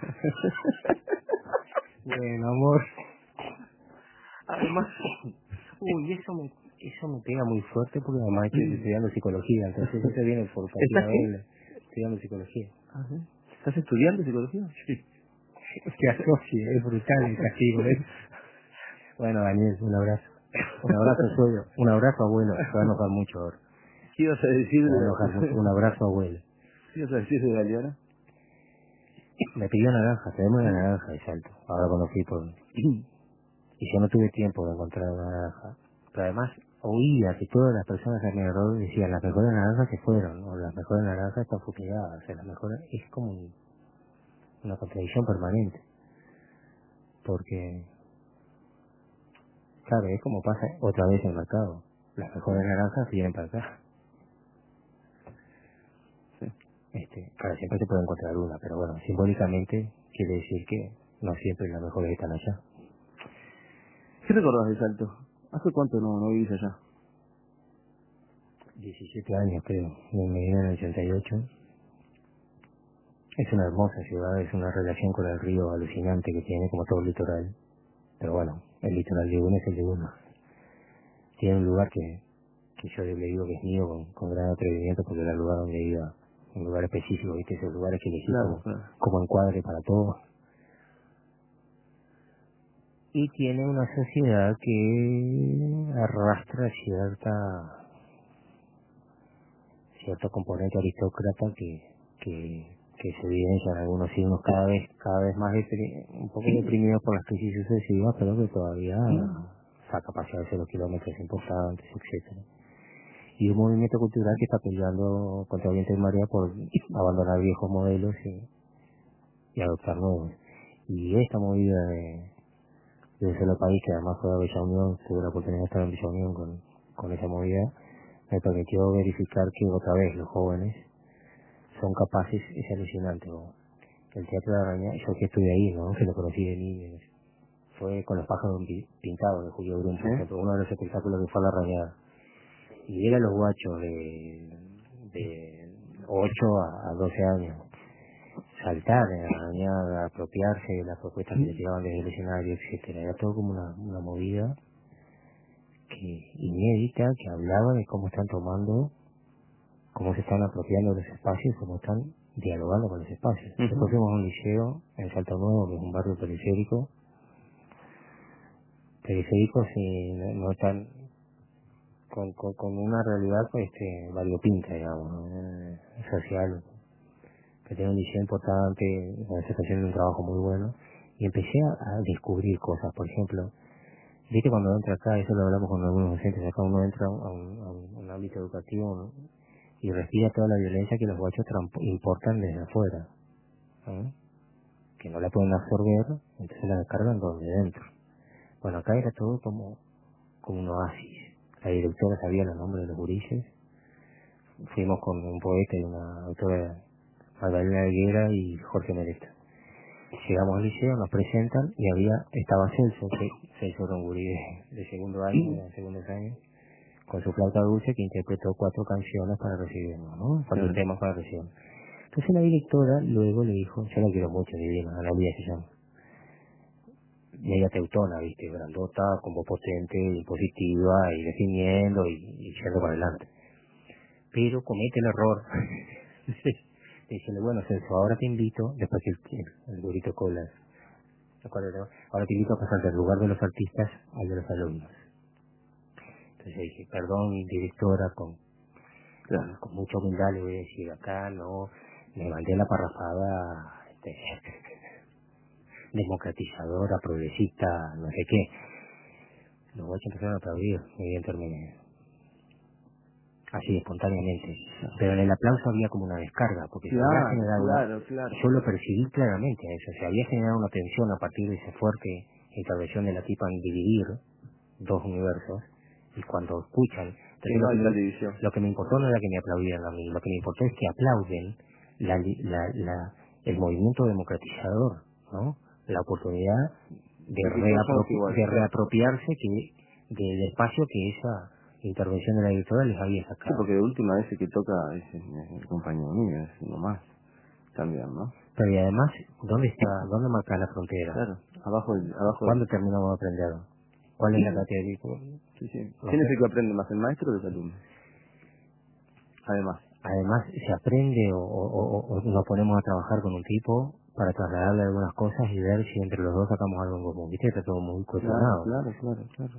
Bueno, amor. Además, uy, eso me pega muy fuerte porque además estoy estudiando psicología, entonces eso viene por partida doble. Estudiando psicología. ¿Ah, sí? ¿Estás estudiando psicología? Sí. Que asocie, es brutal el castigo, ¿eh? Bueno, Daniel, un abrazo. Un abrazo suyo. Un abrazo, abuelo. Se va a enojar mucho ahora. ¿Qué ibas a decir? Se va a enojar mucho. Un abrazo, abuelo. ¿Qué ibas a decir de Daliana? Me pidió naranja, tenemos una naranja de Salto. Ahora cuando fui por... Y yo no tuve tiempo de encontrar una naranja. Pero además oía que todas las personas a mi alrededor decían las mejores naranjas se fueron, o las mejores naranjas están fumigadas, o sea, las mejores... Es como una contradicción permanente. Porque, claro, es como pasa otra vez en el mercado. Las mejores naranjas vienen para acá. Sí. Claro, siempre se puede encontrar una, pero bueno, simbólicamente quiere decir que no siempre las mejores están allá. ¿Qué recordás de Salto? ¿Hace cuánto no vivís allá? 17 años creo, me vine en el 88. Es una hermosa ciudad, es una relación con el río alucinante que tiene, como todo el litoral. Pero bueno, el litoral de uno es el de uno. Tiene un lugar que yo le digo que es mío con gran atrevimiento porque era el lugar donde iba, un lugar específico, ¿viste? Esos lugares que elegí como encuadre para todo. Y tiene una sociedad que arrastra cierto componente aristócrata que se evidencia en algunos signos cada vez más un poco deprimidos por las crisis sucesivas, pero que todavía saca a pasearse los kilómetros importantes, etcétera. Y un movimiento cultural que está peleando contra viento y marea por abandonar viejos modelos y adoptar nuevos. Y esta movida de un solo país, que además fue a Bella Unión, tuve la oportunidad de estar en Bella Unión con esa movida, me permitió verificar que otra vez los jóvenes son capaces, es alucinante, ¿no? El Teatro de Araña, yo que estuve ahí, ¿no? Que lo conocí de niño, fue con los pájaros pintados de Julio Brum, por ejemplo, uno de los espectáculos que fue a la Arañada. Y era los guachos de 8 a 12 años, saltar en la Arañada, apropiarse de las propuestas que le llevaban desde el escenario, etcétera. Era todo como una movida inédita, que hablaba de cómo están tomando, cómo se están apropiando de los espacios, cómo están dialogando con los espacios. Después fuimos a un liceo en Salto Nuevo, que es un barrio periférico no están con una realidad variopinta, digamos, ¿no? Social, que tiene un liceo importante, se está haciendo un trabajo muy bueno, y empecé a descubrir cosas. Por ejemplo, viste cuando entra acá, eso lo hablamos con algunos docentes, acá uno entra a un ámbito educativo, ¿no? Y respira toda la violencia que los guachos importan desde afuera, ¿no? Que no la pueden absorber, entonces la descargan donde dentro. Bueno, acá era todo como un oasis. La directora sabía los nombres de los gurises. Fuimos con un poeta y una autora, Magdalena Higuera y Jorge Mereta. Llegamos al liceo, nos presentan y estaba Celso era un gurí de segundo año, de segundos años, con su flauta dulce, que interpretó 4 canciones para recibirnos, ¿no? 4 temas para recibirnos. Entonces la directora luego le dijo, yo la quiero mucho, divina, Ana Lía se llama, media teutona, ¿viste? Grandota, con voz potente, impositiva, y definiendo y yendo para adelante. Pero comete el error de decirle, bueno, Celso, ahora te invito, después que el durito colas, ¿de acuerdo? ¿No? Ahora te invito a pasar del lugar de los artistas al de los alumnos. Entonces dije, perdón, directora, con mucha humildad le voy a decir, acá no, me mandé la parrafada democratizadora, progresista, no sé qué. Los guachos empezaron a aplaudir, y bien terminé. Así, espontáneamente. Pero en el aplauso había como una descarga, porque se había generado yo lo percibí claramente a eso, se había generado una tensión a partir de esa fuerte intervención de la tipa en dividir dos universos, y cuando escuchan, lo que me importó no era que me aplaudieran a mí, lo que me importó es que aplauden el movimiento democratizador, ¿no? La oportunidad de reapropiarse del espacio que esa intervención de la directora les había sacado. Sí, porque de última vez que toca es el compañero mío, es uno más también, ¿no? Pero y además, ¿dónde marca la frontera? Claro, abajo. ¿Cuándo terminamos de aprender? ¿Cuál es la categoría? Sí. ¿Quién es el que aprende más, el maestro o los alumnos? Además, se aprende o nos ponemos a trabajar con un tipo para trasladarle algunas cosas y ver si entre los dos sacamos algo en común. ¿Viste? Está todo muy cuestionado. Claro.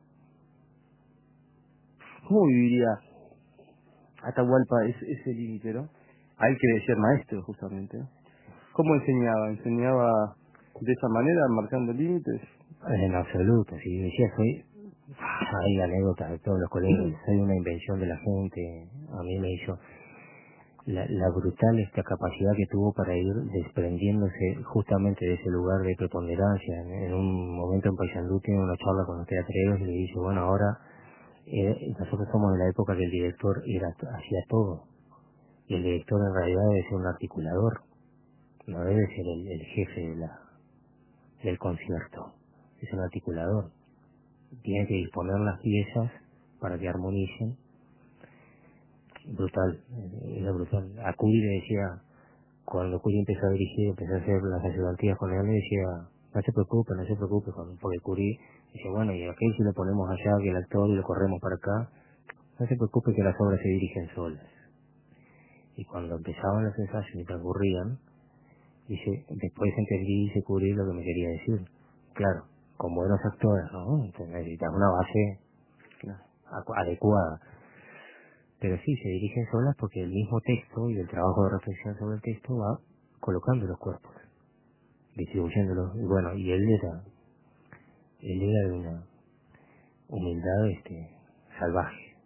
¿Cómo viviría Atahualpa ese límite, no? A él quiere decir maestro, justamente. ¿Cómo enseñaba? ¿Enseñaba de esa manera, marcando límites? En absoluto, si decía hay anécdotas de todos los colegas, soy una invención de la gente, a mí me hizo la brutal capacidad que tuvo para ir desprendiéndose justamente de ese lugar de preponderancia. En un momento en Paysandú tiene una charla con los teatreros y le dice, bueno, ahora nosotros somos de la época que el director hacía todo, y el director en realidad debe ser un articulador, no debe ser el jefe del concierto, es un articulador, tiene que disponer las piezas para que armonicen. Brutal, era brutal. A Curi le decía, cuando Curi empezó a dirigir, empezó a hacer las ayudantías con él, le decía, no se preocupe, porque Curi dice, bueno, y aquí si lo ponemos allá, que el actor, y lo corremos para acá, no se preocupe que las obras se dirigen solas. Y cuando empezaban los ensayos y transcurrían, dice, después entendí, dice Curi, lo que me quería decir. Claro, con buenos actores, ¿no? Entonces necesitas una base adecuada. Pero sí, se dirigen solas porque el mismo texto y el trabajo de reflexión sobre el texto va colocando los cuerpos, distribuyéndolos. Y bueno, y él era de una humildad salvaje.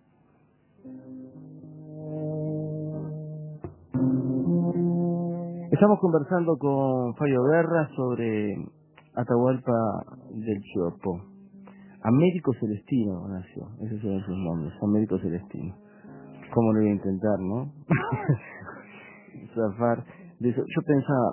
Estamos conversando con Fabio Guerra sobre Atahualpa del Chopo. Américo Celestino nació, esos son sus nombres, Américo Celestino. ¿Cómo lo voy a intentar, no? Zafar de eso. Yo pensaba,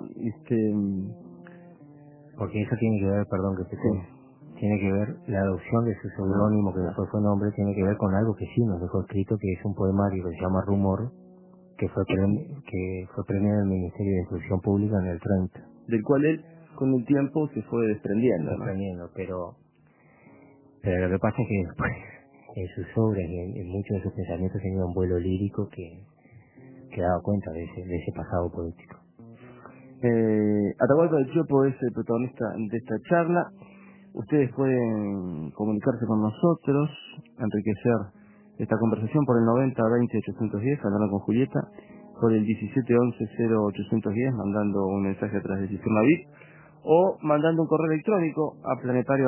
porque eso tiene que ver, perdón que te tiene que ver, la adopción de su seudónimo, que después fue nombre, tiene que ver con algo que sí nos dejó escrito, que es un poemario que se llama Rumor, que fue premio del Ministerio de Instrucción Pública en el 30. Del cual él, con el tiempo, se fue desprendiendo, ¿no? Pero lo que pasa es que después, en sus obras y en muchos de sus pensamientos tenía un vuelo lírico que daba cuenta de ese pasado poético. Atahualpa del Chopo es el protagonista de esta charla. Ustedes pueden comunicarse con nosotros, enriquecer esta conversación por el 90-20-810, hablando con Julieta, por el 1711-0810, mandando un mensaje a través del sistema VIP, o mandando un correo electrónico a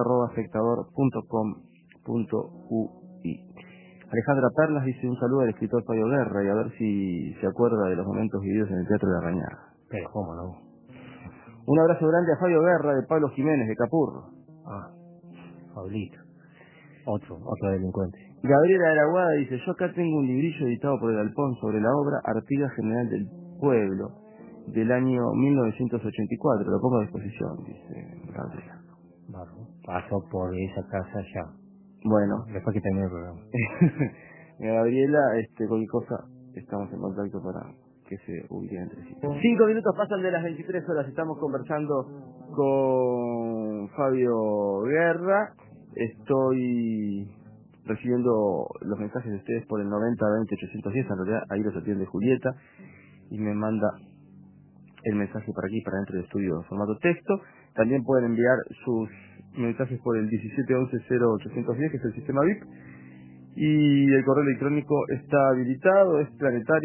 planetario@espectador.com.ui. Alejandra Perlas dice un saludo al escritor Fabio Guerra y a ver si se acuerda de los momentos vividos en el Teatro de la Rañaga. Pero cómo no. Un abrazo grande a Fabio Guerra de Pablo Jiménez de Capurro. Pablito. Otro delincuente. Gabriela de la Guada dice, yo acá tengo un librillo editado por el Galpón sobre la obra Artigas General del Pueblo del año 1984, lo pongo a disposición, dice Gabriela. Pasó por esa casa ya. Bueno. Después que termine el programa. Gabriela, cualquier cosa, estamos en contacto para que se ubiquen entre sí. 5 minutos pasan de las 23 horas, estamos conversando con Fabio Guerra. Estoy recibiendo los mensajes de ustedes por el 90-20-810. En realidad ahí los atiende Julieta y me manda el mensaje para aquí, para dentro del estudio, en formato texto. También pueden enviar sus mensajes por el 1711-0810, que es el sistema VIP. Y el correo electrónico está habilitado, es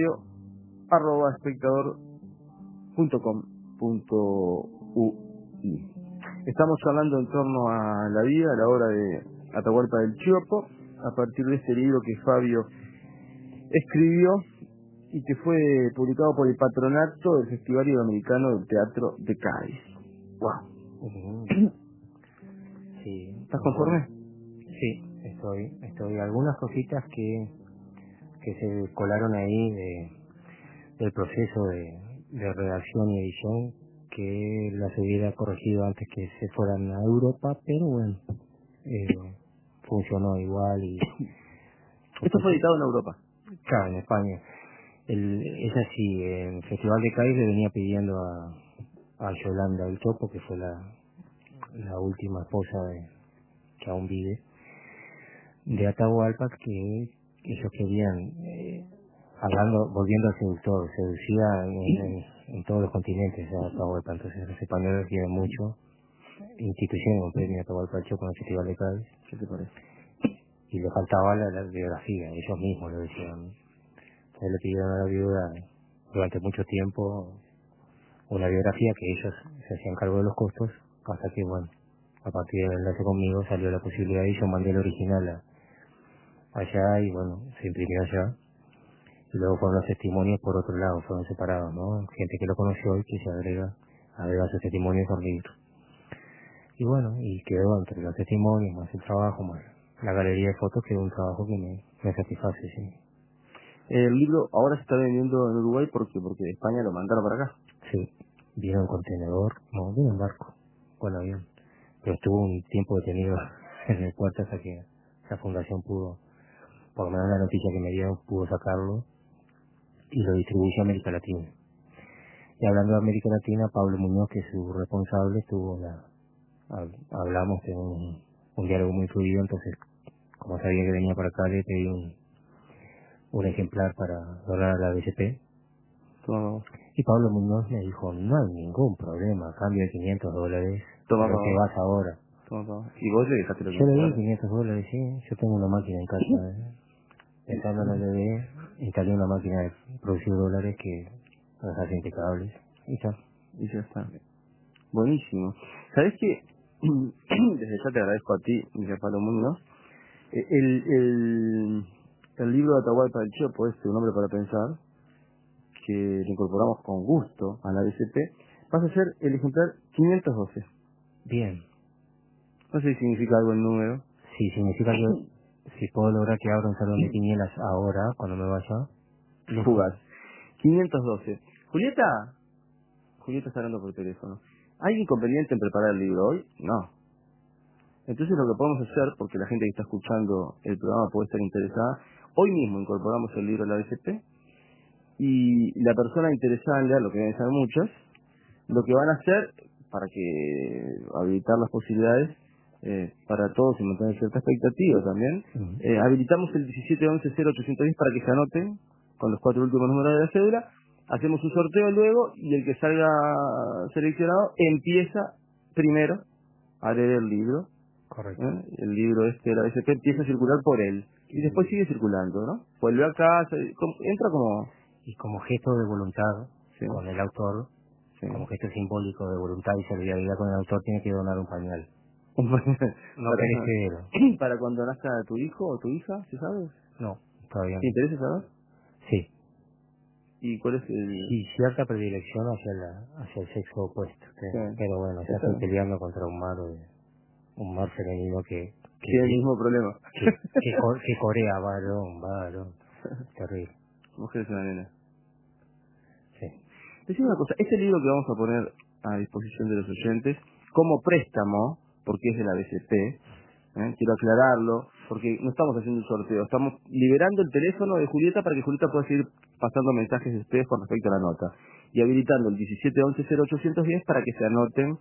planetario@espectador.com.ui. Estamos hablando en torno a la vida, a la obra de Atahualpa del Chopo, a partir de este libro que Fabio escribió y que fue publicado por el patronato del Festival Iberoamericano del Teatro de Cádiz. ¡Wow! Sí. ¿Estás conforme? Sí, estoy. Algunas cositas que se colaron ahí del proceso de redacción y edición que las hubiera corregido antes que se fueran a Europa, pero bueno, funcionó igual y... Esto fue editado en Europa. Claro, en España. Es así, el Festival de Cádiz le venía pidiendo a Yolanda del Chopo, que fue la última esposa que aún vive, de Atahualpa, que ellos querían, volviendo al seductor, seducía en todos los continentes a Atahualpa. Entonces los españoles quieren mucho, instituyeron un premio a Atahualpa del Chopo en el Festival de Cádiz. ¿Qué te parece? Y le faltaba la biografía, ellos mismos lo decían. Entonces le pidieron a la viuda durante mucho tiempo una biografía que ellos se hacían cargo de los costos, hasta que, bueno, a partir del enlace conmigo salió la posibilidad y yo mandé el original allá y, bueno, se imprimió allá. Y luego fueron los testimonios por otro lado, fueron separados, ¿no? Gente que lo conoció y que se agrega sus testimonios al libro. Y bueno, y quedó entre los testimonios, más el trabajo, más la galería de fotos, quedó un trabajo que me satisface, sí. El libro ahora se está vendiendo en Uruguay porque de España lo mandaron para acá. Sí, vino en contenedor, no, vino en barco, con avión. Pero estuvo un tiempo detenido en el puerto hasta que la fundación pudo, por lo menos la noticia que me dio, pudo sacarlo y lo distribuye a América Latina. Y hablando de América Latina, Pablo Muñoz, que es su responsable, hablamos de un diálogo muy fluido, entonces, como sabía que venía para acá, le pedí un ejemplar para donar a la BCP. Toma. Y Pablo Muñoz me dijo, no hay ningún problema, a cambio de $500, Toma, lo que vas ahora. Toma. ¿Y vos le dejaste los Yo le di $500? $500, sí, yo tengo una máquina en casa, pensando en el bebé, instalé una máquina de producir dólares que nos hace impecables, y ya. Y ya está. Buenísimo. ¿Sabés qué? Desde ya te agradezco a ti y a Pablo Muñoz. El libro de Atahualpa del Chopo, Un hombre para pensar, que lo incorporamos con gusto a la BCP, pasa a ser el ejemplar 512. Bien. No sé si significa algo el número. Sí, significa que si puedo lograr que abra un salón de quinielas ahora, cuando me vaya, lo Fugaz. 512. Julieta está hablando por teléfono. ¿Hay inconveniente en preparar el libro hoy? No. Entonces lo que podemos hacer, porque la gente que está escuchando el programa puede estar interesada, hoy mismo incorporamos el libro a la BCP y la persona interesada en leer, lo que deben ser muchas, lo que van a hacer para que habilitar las posibilidades para todos y mantener cierta expectativa también, habilitamos el 1711-0810 para que se anoten con los 4 últimos números de la cédula, hacemos un sorteo luego y el que salga seleccionado empieza primero a leer el libro. Correcto. El libro de la BCP empieza a circular por él y después sigue circulando, ¿no? Vuelve a casa, entra como... Y como gesto de voluntad, Sí. con el autor, Sí. como gesto simbólico de voluntad y solidaridad con el autor, tiene que donar un pañal. No para, perecedero. para cuando nazca tu hijo o tu hija, ¿sí sabes? No, todavía ¿Te no. interesa saber? Sí. ¿Y cuál es el...? Sí, cierta predilección hacia el sexo opuesto. Sí. Pero bueno, ya estoy peleando contra un mar femenino que tiene el mismo problema. que corea, varón. Terrible. Mujer es una nena. Sí. Decime una cosa, este libro que vamos a poner a disposición de los oyentes, como préstamo, porque es de la BCP, quiero aclararlo, porque no estamos haciendo un sorteo, estamos liberando el teléfono de Julieta para que Julieta pueda seguir pasando mensajes de ustedes con respecto a la nota, y habilitando el 1711-0810 para que se anoten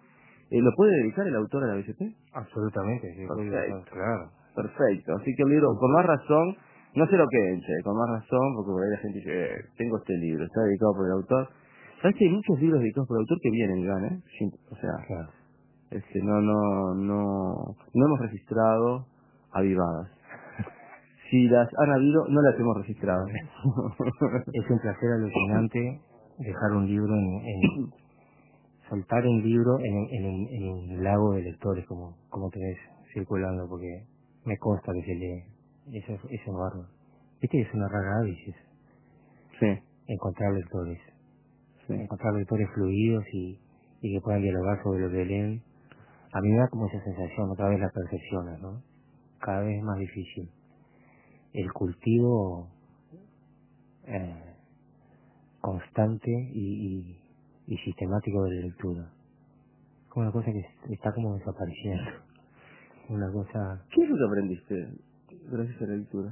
¿Lo puede dedicar el autor a la BCP? Absolutamente, sí, Perfecto. claro. Perfecto. Así que el libro, con más razón, no se lo queden, con más razón, porque por ahí la gente dice, tengo este libro, está dedicado por el autor. ¿Sabes que hay muchos libros dedicados por el autor que vienen y van, O sea, Claro. no hemos registrado avivadas. Si las han habido, no las hemos registrado. Es un placer alucinante dejar un libro soltar un libro en un lago de lectores como tenés circulando, porque me consta que se lee. Eso es bárbaro. Viste que es una rara avis Sí. encontrar lectores. Sí. Encontrar lectores fluidos y que puedan dialogar sobre lo que leen. A mí me da como esa sensación, otra vez las percepciones, ¿no? Cada vez es más difícil. El cultivo constante y sistemático de la lectura. Como una cosa que está como desapareciendo. Una cosa... ¿Qué es lo que aprendiste gracias a la lectura?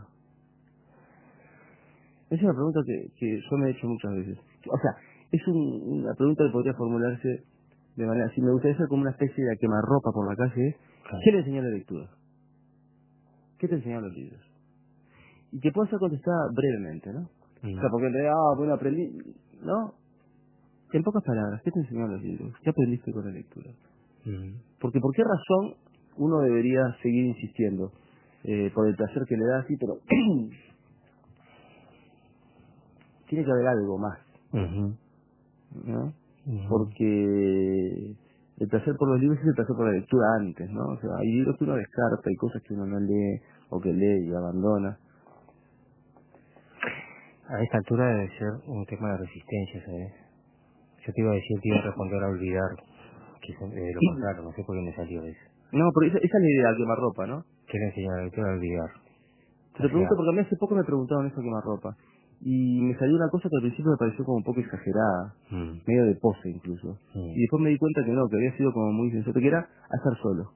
Es una pregunta que yo me he hecho muchas veces. O sea, es una pregunta que podría formularse de manera... Si me gustaría ser como una especie de quemarropa por la calle, Claro. ¿qué le enseñó la lectura? ¿Qué te enseñaron los libros? Y que pueda ser contestada brevemente, ¿no? O sea, porque en realidad, bueno, aprendí... ¿No? En pocas palabras, ¿qué te enseñaron los libros? ¿Qué aprendiste con la lectura? Porque ¿por qué razón uno debería seguir insistiendo? Por el placer que le da, sí, pero... tiene que haber algo más, ¿no? Porque el placer por los libros es el placer por la lectura antes, ¿no? O sea, hay libros que uno descarta, hay cosas que uno no lee, o que lee y abandona. A esta altura debe ser un tema de resistencia, ¿sabes? Yo te iba a decir, te iba a responder a olvidar, que es lo contrario, no sé por qué me salió eso. No, pero esa es la idea, quemarropa, ¿no? ¿Qué le enseñó a la lectura a olvidar? Te lo pregunto porque a mí hace poco me preguntaron eso quemarropa. Y me salió una cosa que al principio me pareció como un poco exagerada, medio de pose incluso. Y después me di cuenta que no, que había sido como muy sensato, que era hacer solo,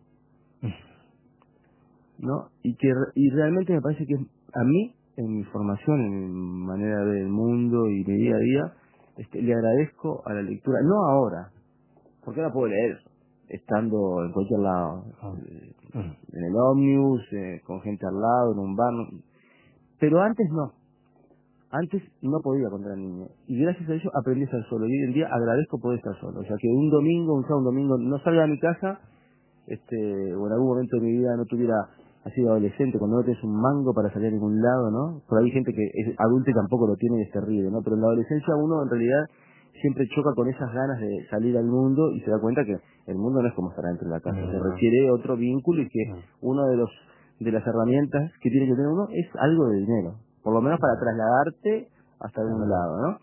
¿no? Y realmente me parece que a mí, en mi formación, en mi manera de ver el mundo y mi día a día, le agradezco a la lectura, no ahora, porque ahora puedo leer estando en cualquier lado, en el ómnibus, con gente al lado, en un bar, pero antes no. Antes no podía cuando era niño. Y gracias a ello aprendí a estar solo. Y hoy en día agradezco poder estar solo. O sea, que un sábado, un domingo, no salga de mi casa, o en algún momento de mi vida no tuviera, así de adolescente, cuando no tienes un mango para salir a ningún lado, ¿no? Por ahí hay gente que es adulta y tampoco lo tiene y es terrible, ¿no? Pero en la adolescencia uno en realidad siempre choca con esas ganas de salir al mundo y se da cuenta que el mundo no es como estar dentro de la casa. Se requiere otro vínculo y que uno de las herramientas que tiene que tener uno es algo de dinero. Por lo menos para trasladarte hasta algún lado, ¿no?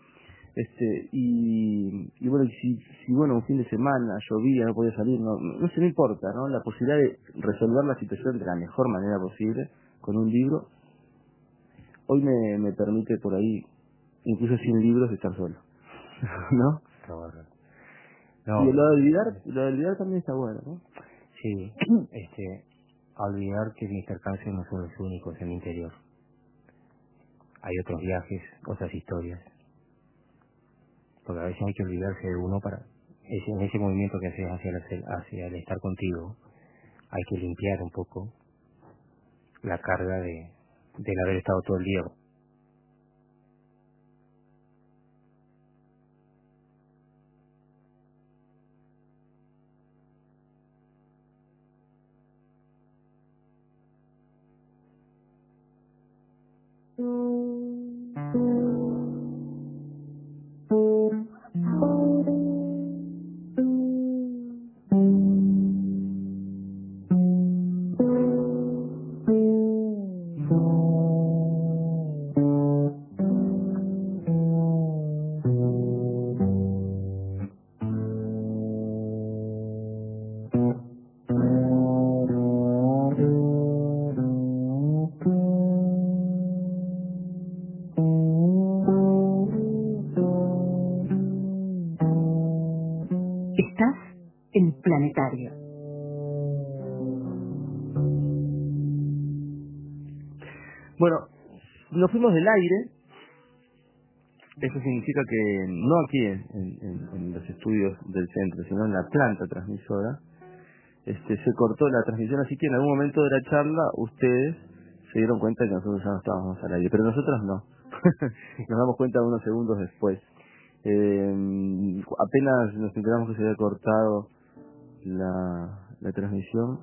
Y bueno, si bueno, un fin de semana llovía, no podía salir, no se me importa, ¿no? La posibilidad de resolver la situación de la mejor manera posible con un libro, hoy me permite por ahí, incluso sin libros, estar solo, ¿no? No, Y lo de olvidar también está bueno, ¿no? sí, a olvidar que mis percances no son los únicos en mi interior. Hay otros viajes, otras historias. Porque a veces hay que olvidarse de uno en ese movimiento que haces hacia el estar contigo, hay que limpiar un poco la carga del haber estado todo el día. Estás en Planetario. Bueno, nos fuimos del aire. Eso significa que no aquí en los estudios del centro, sino en la planta transmisora, se cortó la transmisión, así que en algún momento de la charla ustedes se dieron cuenta que nosotros ya no estábamos al aire, pero nosotros no. Nos damos cuenta unos segundos después. Apenas nos enteramos que se había cortado la transmisión,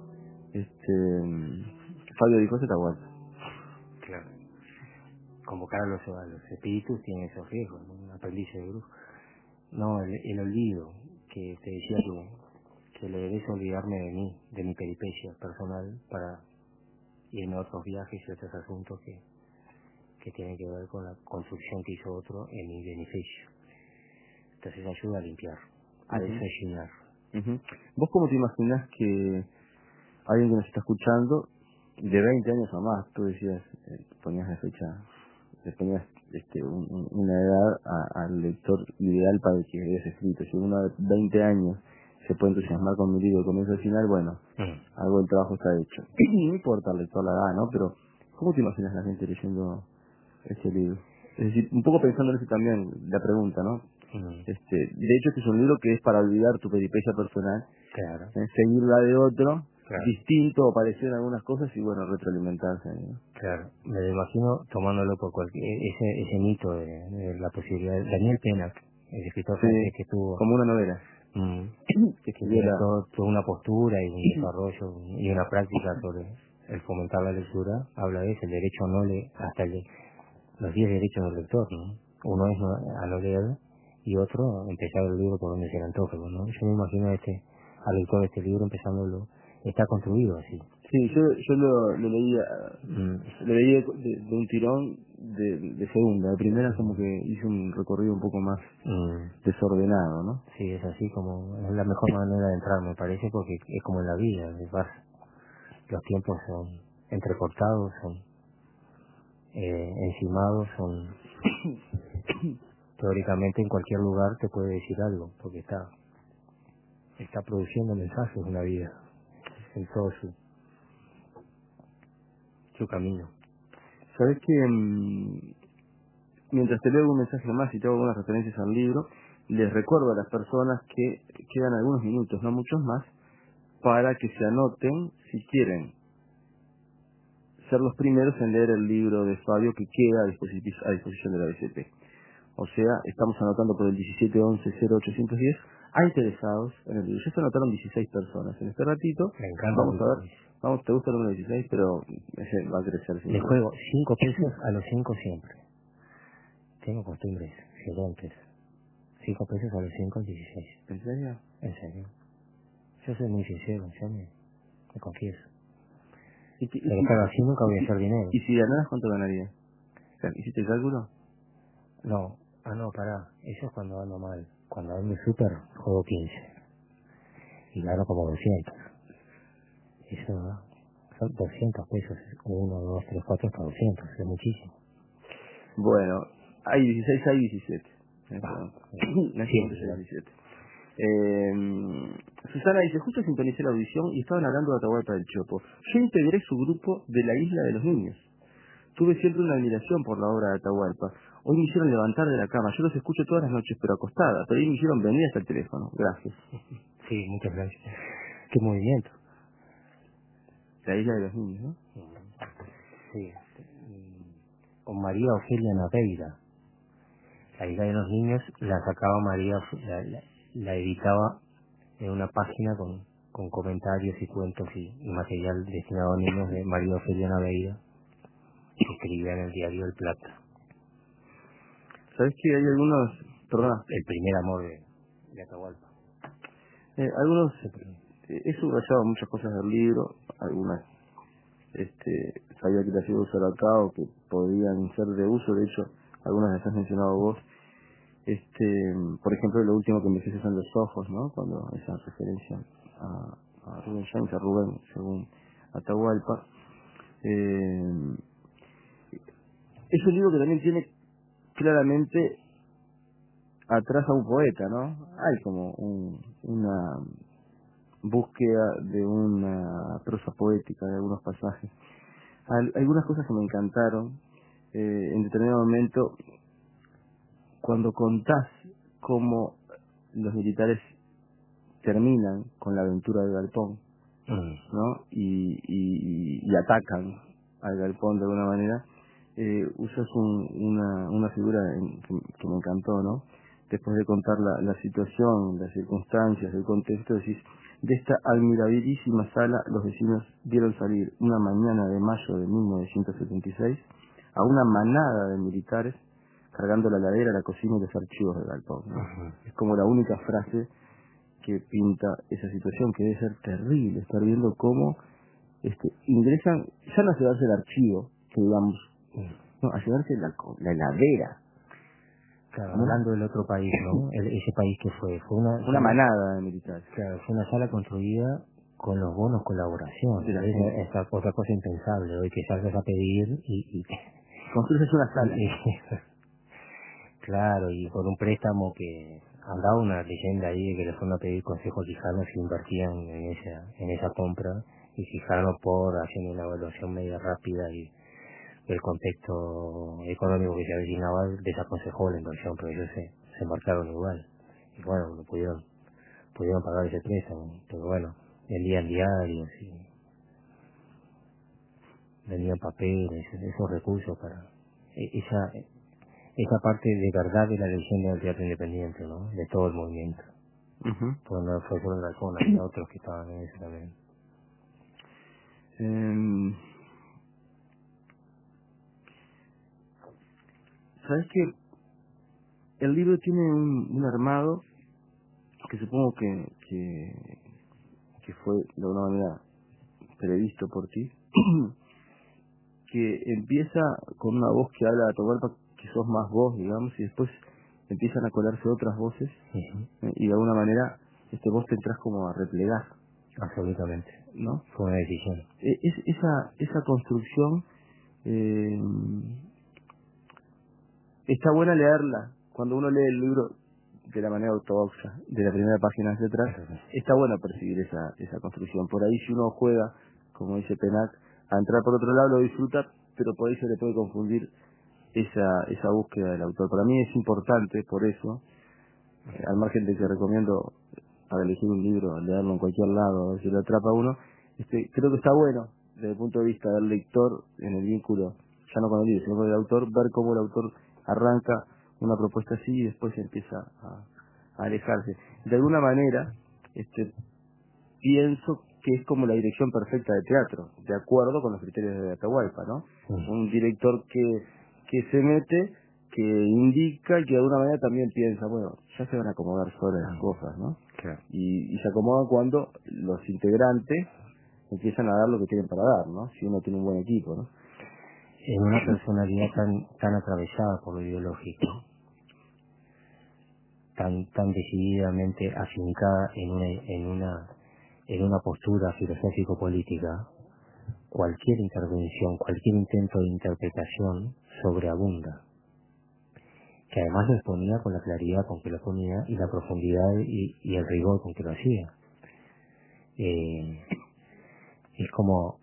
Fabio dijo, se está guapo. Claro. Convocar a los espíritus tiene esos riesgos, ¿no? Un aprendiz de brujo. No, el olvido, que te decía que le debes olvidarme de mí, de mi peripecia personal, para irme a otros viajes y otros asuntos que tienen que ver con la construcción que hizo otro en mi beneficio. Entonces ayuda a limpiar, a desollinar. ¿Vos cómo te imaginás que alguien que nos está escuchando, de 20 años o más, tú decías, ponías la fecha, le ponías una edad al lector ideal para el que hayas escrito? Si uno de 20 años se puede entusiasmar con mi libro de comienzo al final, bueno, algo del trabajo está hecho. No importa el lector la edad, ¿no? Pero, ¿cómo te imaginas la gente leyendo este libro? Es decir, un poco pensando en eso también, la pregunta, ¿no? De hecho, este es un libro que es para olvidar tu peripecia personal, Claro. seguir la de otro, Claro. distinto o parecido en algunas cosas y bueno, retroalimentarse, ¿no? Claro, me lo imagino tomándolo por cualquier, ese mito de la posibilidad. Daniel Pennac, el escritor francés que tuvo, como una novela. que tiene toda una postura y un desarrollo y una práctica sobre el fomentar la lectura, habla de eso, el derecho a no leer, hasta los 10 derechos del lector, ¿no? Uno es a no leer y otro empezar el libro por donde se le antoje, ¿no? Yo me imagino al lector de este libro empezándolo, está construido así. Sí, yo lo leía, lo leía de un tirón de segunda. De primera como que hice un recorrido un poco más desordenado, ¿no? Sí, es así como, es la mejor manera de entrar, me parece, porque es como en la vida, los tiempos son entrecortados, son encimados, son teóricamente en cualquier lugar te puede decir algo, porque está produciendo mensajes en la vida, en todo su camino. Sabes que mientras te leo un mensaje más y te hago algunas referencias al libro, les recuerdo a las personas que quedan algunos minutos, no muchos más, para que se anoten si quieren ser los primeros en leer el libro de Fabio que queda a disposición de la BCP. O sea, estamos anotando por el 1711-0810 a interesados en el libro. Ya se anotaron 16 personas en este ratito. Me encanta. Vamos a ver, te gusta el número 16, pero ese va a crecer. Le juego 5 pesos a los 5 siempre. Tengo costumbres excelentes. 5 pesos a los 5 al 16. ¿En serio? En serio. Yo soy muy sincero, yo me confieso. Pero claro, así nunca voy a hacer dinero. ¿Y si ganaras cuánto ganarías? ¿Hiciste el cálculo? No, pará. Eso es cuando ando mal. Cuando ando súper, juego 15. Y gano como 200. Eso, ¿no? Son 200 pesos. 1, 2, 3, 4, hasta 200. Es muchísimo. Bueno, hay 16, hay 17. Siempre, 17. Susana dice, justo sintonicé la audición y estaban hablando de Atahualpa del Chopo. Yo integré su grupo de la Isla de los Niños. Tuve siempre una admiración por la obra de Atahualpa. Hoy me hicieron levantar de la cama. Yo los escucho todas las noches, pero acostada. Pero hoy me hicieron venir hasta el teléfono. Gracias. Sí, muchas gracias. Qué movimiento. La Isla de los Niños, ¿no? Sí. Con María Ofelia Naveira. La Isla de los Niños la sacaba María, la editaba en una página con comentarios y cuentos y material destinado a niños de María Ofelia Naveira, que escribía en el diario El Plata. ¿Sabes que hay algunos... Perdona. El primer amor de Atahualpa. Algunos... he subrayado muchas cosas del libro, algunas sabía que te hacía uso acá o que podían ser de uso, de hecho, algunas las has mencionado vos. Por ejemplo, lo último que me dijiste son los ojos, ¿no? Cuando esa referencia a Rubén James, a Rubén, según Atahualpa. Es un libro que también tiene claramente atrás a un poeta, ¿no? Hay como una búsqueda de una prosa poética de algunos pasajes. Algunas cosas que me encantaron en determinado momento cuando contás cómo los militares terminan con la aventura del galpón ¿no? Y atacan al galpón de alguna manera. Usas una figura que me encantó, ¿no? Después de contar la situación, las circunstancias, el contexto, decís: de esta admirabilísima sala los vecinos vieron salir una mañana de mayo de 1976 a una manada de militares cargando la ladera, la cocina y los archivos del galpón, ¿no? Es como la única frase que pinta esa situación, que debe ser terrible estar viendo cómo ingresan, ya no a llevarse el archivo, que digamos, no, a llevarse la heladera. Claro, ¿no? hablando del otro país, ¿no? Ese país que fue una manada de militares. Claro, fue una sala construida con los bonos colaboración. Es otra cosa impensable hoy, que salgas a pedir y construyes una sala. Claro, y por un préstamo que andaba una leyenda ahí de que le fueron a pedir consejo a Quijano si invertían en esa compra, y Quijano, por haciendo una evaluación media rápida y el contexto económico que se avecinaba, desaconsejó la inversión, pero ellos se embarcaron igual. Y bueno, no pudieron pagar ese préstamo, pero bueno, vendían diarios y vendían papeles, esos recursos para esa parte de verdad de la leyenda del teatro independiente, ¿no? De todo el movimiento. Pues no fue solo la zona, había otros que estaban en eso también. ¿Sabes qué? El libro tiene un armado que supongo que fue de alguna manera previsto por ti, que empieza con una voz que habla de Atahualpa, que sos más vos, digamos, y después empiezan a colarse otras voces, y de alguna manera vos te entras como a replegar. Absolutamente, ¿no? Fue una decisión. Esa construcción está buena leerla. Cuando uno lee el libro de la manera ortodoxa, de la primera página hacia atrás, está bueno percibir esa construcción. Por ahí, si uno juega, como dice Penac, a entrar por otro lado, lo disfruta, pero por ahí se le puede confundir esa búsqueda del autor. Para mí es importante, por eso, al margen de que recomiendo para elegir un libro, leerlo en cualquier lado, a ver si lo atrapa a uno, creo que está bueno, desde el punto de vista del lector, en el vínculo, ya no con el libro, sino con el autor, ver cómo el autor arranca una propuesta así y después empieza a alejarse. De alguna manera, pienso que es como la dirección perfecta de teatro, de acuerdo con los criterios de Atahualpa, ¿no? Un director que se mete, que indica y que de alguna manera también piensa, bueno, ya se van a acomodar solas las cosas, ¿no? Claro. Y se acomodan cuando los integrantes empiezan a dar lo que tienen para dar, ¿no? Si uno tiene un buen equipo, ¿no? En una personalidad tan atravesada por lo ideológico, tan decididamente afincada en una postura filosófico-política, cualquier intervención, cualquier intento de interpretación sobreabunda, que además lo exponía con la claridad con que lo ponía y la profundidad y el rigor con que lo hacía. Es como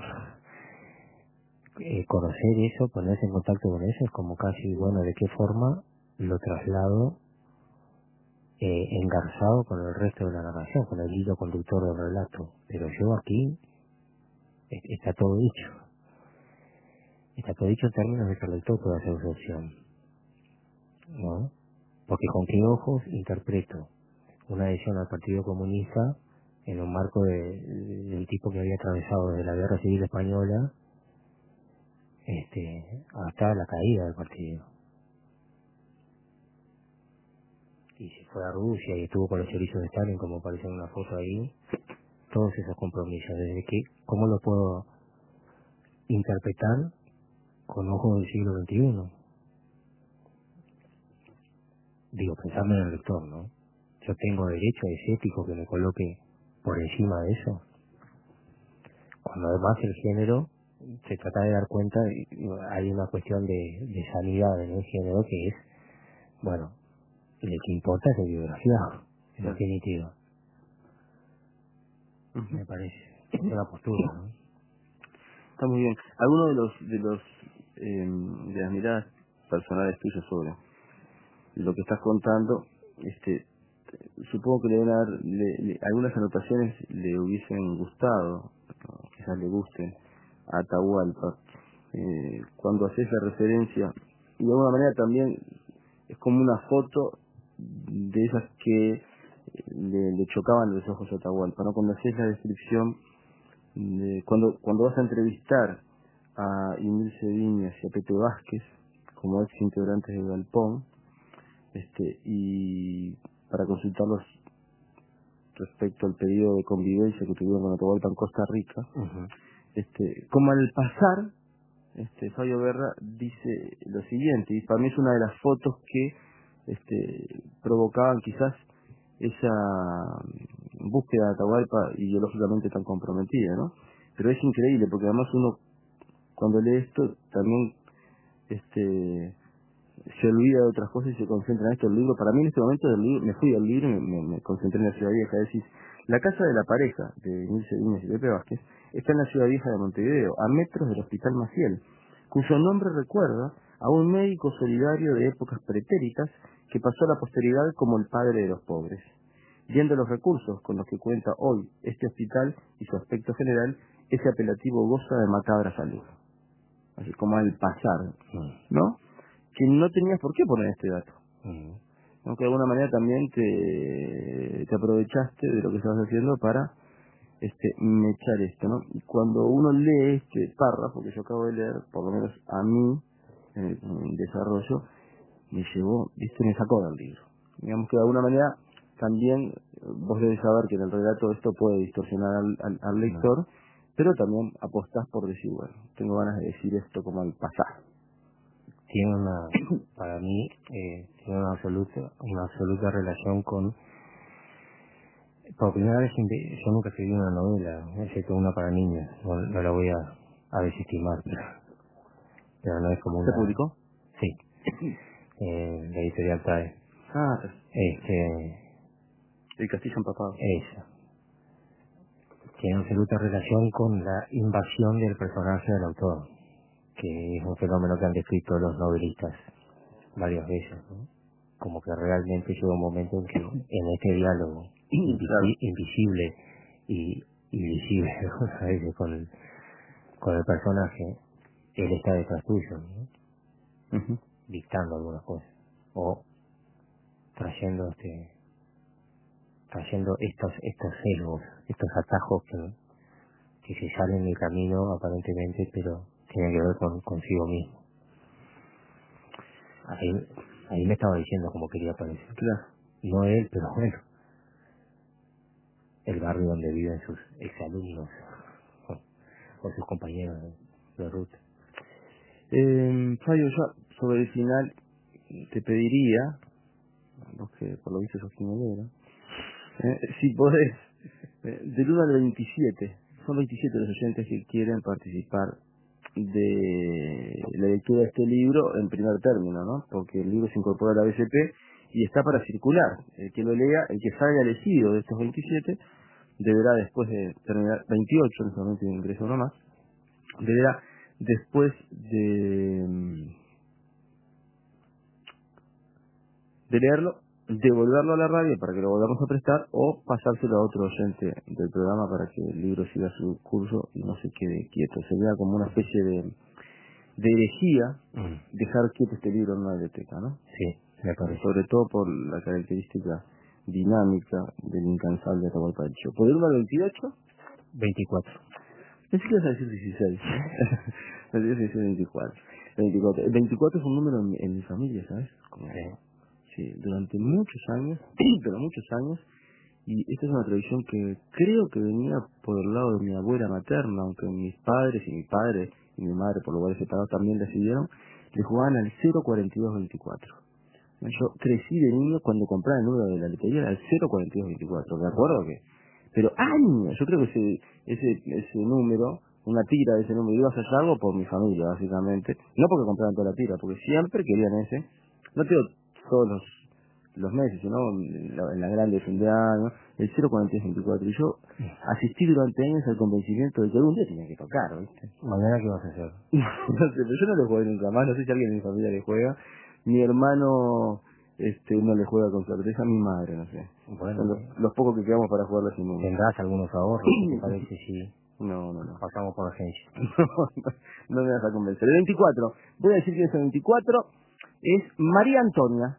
conocer eso, ponerse en contacto con eso, es como casi, bueno, ¿de qué forma lo traslado engarzado con el resto de la narración, con el hilo conductor del relato? Pero yo aquí está todo dicho. Está todo dicho en términos de que el lector puede hacer su opción, ¿no? Porque con qué ojos interpreto una adhesión al Partido Comunista en un marco del tipo que había atravesado desde la Guerra Civil Española hasta la caída del partido. Y se fue a Rusia y estuvo con los chorizos de Stalin, como aparece en una foto ahí. Todos esos compromisos, desde que, ¿cómo lo puedo interpretar con ojos del siglo XXI? Digo, pensando en el lector, ¿no? Yo tengo derecho, es ético que me coloque por encima de eso. Cuando además el género, se trata de dar cuenta, hay una cuestión de sanidad en el género que es, bueno, lo que importa es el biografiado, en definitiva. Me parece. Es una postura, ¿no? Está muy bien. ¿Alguno de las miradas personales tuyas sobre lo que estás contando, supongo que le deben haber, algunas anotaciones le hubiesen gustado, o quizás le gusten, a Atahualpa. Cuando haces la referencia, y de alguna manera también es como una foto de esas que le chocaban los ojos a Atahualpa, ¿no? Cuando haces la descripción, cuando vas a entrevistar a Emilce Viñas y a Pepe Vázquez, como ex integrantes de Galpón, y para consultarlos respecto al periodo de convivencia que tuvieron con Atahualpa en Costa Rica, como al pasar, Fabio Guerra dice lo siguiente, y para mí es una de las fotos que provocaban quizás esa búsqueda de Atahualpa ideológicamente tan comprometida, ¿no? Pero es increíble, porque además uno cuando lee esto también se olvida de otras cosas y se concentra en esto. El libro, para mí en este momento del libro, me fui al libro y me concentré en la Ciudad Vieja. Es decir, la casa de la pareja de Emilce Viñas y Pepe Vázquez está en la Ciudad Vieja de Montevideo, a metros del Hospital Maciel, cuyo nombre recuerda a un médico solidario de épocas pretéritas que pasó a la posteridad como el padre de los pobres. Viendo los recursos con los que cuenta hoy este hospital y su aspecto general, ese apelativo goza de macabra salud. Así como al pasar, ¿no? Que no tenías por qué poner este dato. Aunque de alguna manera también te aprovechaste de lo que estabas haciendo para mechar esto, ¿no? Y cuando uno lee este párrafo que yo acabo de leer, por lo menos a mí, en el desarrollo, me llevó, me sacó del libro. Digamos que de alguna manera también vos debes saber que en el relato esto puede distorsionar al lector, pero también apostás por decir, bueno, tengo ganas de decir esto como al pasar. Tiene para mí, tiene una absoluta relación con, por primera vez, yo nunca escribí una novela, excepto una para niños, no la voy a desestimar, pero no es como una... ¿Se publicó? Sí, la editorial TAE. El Castillo Empapado. Eso. Tiene absoluta relación con la invasión del personaje del autor, que es un fenómeno que han descrito los novelistas varias veces, ¿no? Como que realmente llega un momento en que en este diálogo invisible y visible a veces con el personaje, él está detrás tuyo, ¿no? Dictando algunas cosas o trayendo estos sesgos, estos atajos que se salen del camino aparentemente, pero tienen que ver consigo mismo. Ahí me estaba diciendo cómo quería aparecer. Claro. No él, pero bueno, el barrio donde viven sus exalumnos o sus compañeros de ruta. Fabio, ya sobre el final te pediría, vos que por lo visto sos quinolero, si podés, del 1 al 27, son 27 los oyentes que quieren participar de la lectura de este libro en primer término, ¿no? Porque el libro se incorpora a la BCP y está para circular. El que lo lea, el que salga elegido de estos 27, deberá después de terminar, 28 en este momento ingreso uno más, deberá después de leerlo, devolverlo a la radio para que lo volvamos a prestar o pasárselo a otro oyente del programa para que el libro siga su curso y no se quede quieto. Sería como una especie de herejía dejar quieto este libro en una biblioteca, ¿no? Sí, me parece. Sobre todo por la característica dinámica del incansable Atahualpa del Cho. ¿Por el 1 al 28? 24. Pensé que ibas a decir 16. Me decía 24. 24. El 24 es un número en mi familia, ¿sabes? Sí, durante muchos años, pero muchos años, y esta es una tradición que creo que venía por el lado de mi abuela materna, aunque mis padres y mi padre y mi madre por lugares separados también decidieron, le jugaban al 04224. Yo crecí de niño cuando compraba el número de la lotería al 04224, ¿de acuerdo que? Pero años, yo creo que ese número, una tira de ese número, iba a hacer algo por mi familia, básicamente. No porque compraban toda la tira, porque siempre querían ese. No tengo todos los meses, sino en la grande fin de año, el 04224. Y yo asistí durante años al convencimiento de que algún día tenía que tocar, ¿viste? ¿Mañana qué vas a hacer? No sé, pero yo no lo jugué nunca más, no sé si alguien en mi familia le juega. Mi hermano no le juega con certeza a mi madre, no sé. Bueno, Son los pocos que quedamos para jugarle sin número. ¿tendrás algunos ahorros? ¿Qué te parece si No. pasamos por agencia? No me vas a convencer. El 24, voy a decir que es el 24, es María Antonia,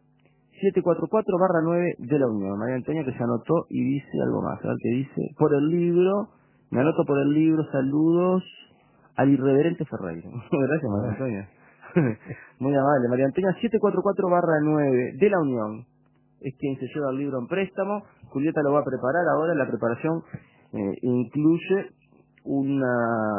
744/9 de la Unión. María Antonia, que se anotó y dice algo más. A ver qué dice. Por el libro, me anoto por el libro, saludos al irreverente Ferreira. Gracias, María Antonia. Muy amable. María Antonia, 744/9 de la Unión. Es quien se lleva el libro en préstamo. Julieta lo va a preparar ahora. La preparación incluye una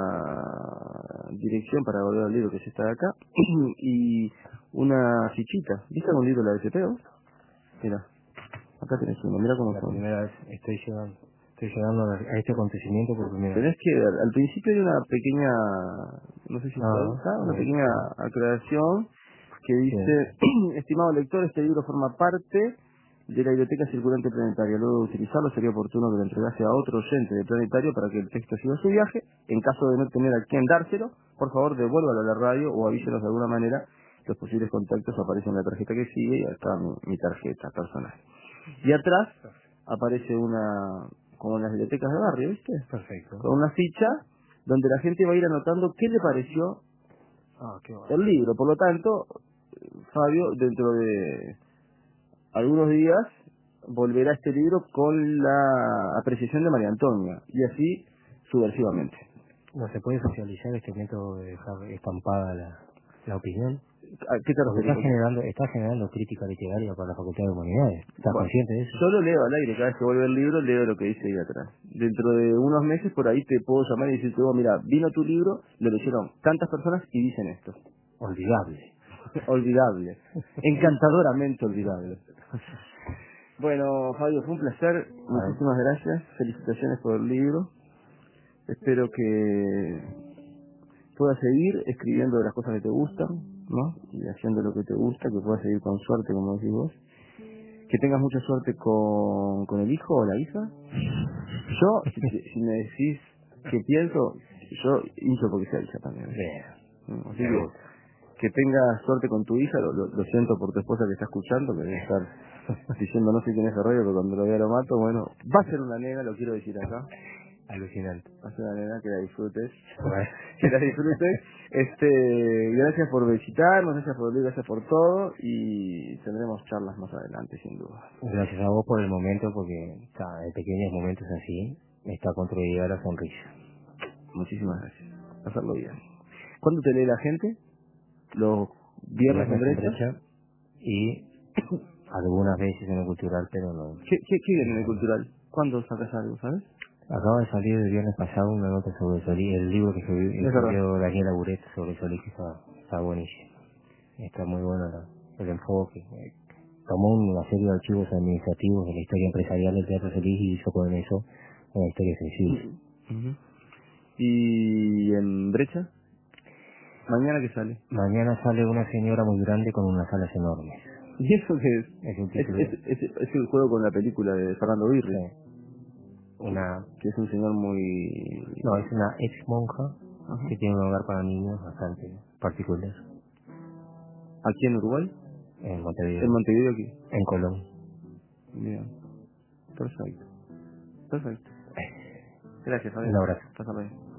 dirección para volver al libro, que es esta de acá, y una fichita. ¿Viste algún libro de la BCP vos? Mira, acá tenés uno, mira cómo La son. primera vez estoy llegando a este acontecimiento por primera vez. Tenés que, al principio hay una pequeña, no sé si una pequeña aclaración que dice, estimado lector, este libro forma parte de la Biblioteca Circulante Planetaria. Luego de utilizarlo sería oportuno que lo entregase a otro oyente de Planetario para que el texto siga su viaje. En caso de no tener a quien dárselo, por favor devuélvalo a la radio o avísenos de alguna manera. Los posibles contactos aparecen en la tarjeta que sigue y acá mi tarjeta personal. Y atrás aparece como en las bibliotecas de barrio, ¿viste? Perfecto. Con una ficha donde la gente va a ir anotando qué le pareció el libro. Por lo tanto, Fabio, dentro de algunos días volverá este libro con la apreciación de María Antonia y así subversivamente. ¿No se puede socializar este método de dejar estampada la opinión? ¿A qué te Porque refieres? está generando crítica literaria para la Facultad de Humanidades. ¿Estás consciente de eso? Yo lo leo al aire, cada vez que vuelve el libro leo lo que dice ahí atrás. Dentro de unos meses por ahí te puedo llamar y decirte, mira, vino tu libro, lo leyeron tantas personas y dicen esto. Olvidable. Olvidable. Encantadoramente olvidable. Bueno, Fabio, fue un placer. Muchísimas gracias. Felicitaciones por el libro. Espero que puedas seguir escribiendo de las cosas que te gustan, ¿no? Y haciendo lo que te gusta, que puedas seguir con suerte, como decís vos. Que tengas mucha suerte con el hijo o la hija. Yo, si me decís qué pienso, yo hincho porque sea hija también. Así que tengas suerte con tu hija. Lo siento por tu esposa que está escuchando, que debe estar diciendo no sé quién es Ferreira, pero cuando lo vea lo mato. Bueno, va a ser una nena, lo quiero decir acá. Alucinante. Va a ser una nena, que la disfrutes. Que la disfrutes. Gracias por visitarnos, gracias por venir, gracias por todo, y tendremos charlas más adelante, sin duda. Gracias a vos por el momento, porque en pequeños momentos así está construida la sonrisa. Muchísimas gracias. Hacerlo bien. ¿Cuándo te lee la gente? ¿Los viernes en Brecha? Y algunas veces en el cultural, pero no. ¿Qué viene en el cultural? ¿Cuándo sacas algo, sabes? Acaba de salir el viernes pasado una nota sobre Solís, el libro que escribió Daniela Buret sobre Solís, que está buenísimo. Está muy bueno el enfoque. Tomó una serie de archivos administrativos de la historia empresarial del Teatro Solís y hizo con eso una historia sensible. ¿Y en Brecha? ¿Mañana qué sale? Mañana sale una señora muy grande con unas alas enormes. ¿Y eso qué es? Es un título. Es el juego con la película de Fernando Birri. Sí. Que es un señor muy... No, es una ex monja que tiene un hogar para niños bastante particular. ¿Aquí en Uruguay? En Montevideo. ¿En Montevideo aquí? En Colón. Bien. Perfecto. Gracias, Fabián. Un abrazo. Pásame.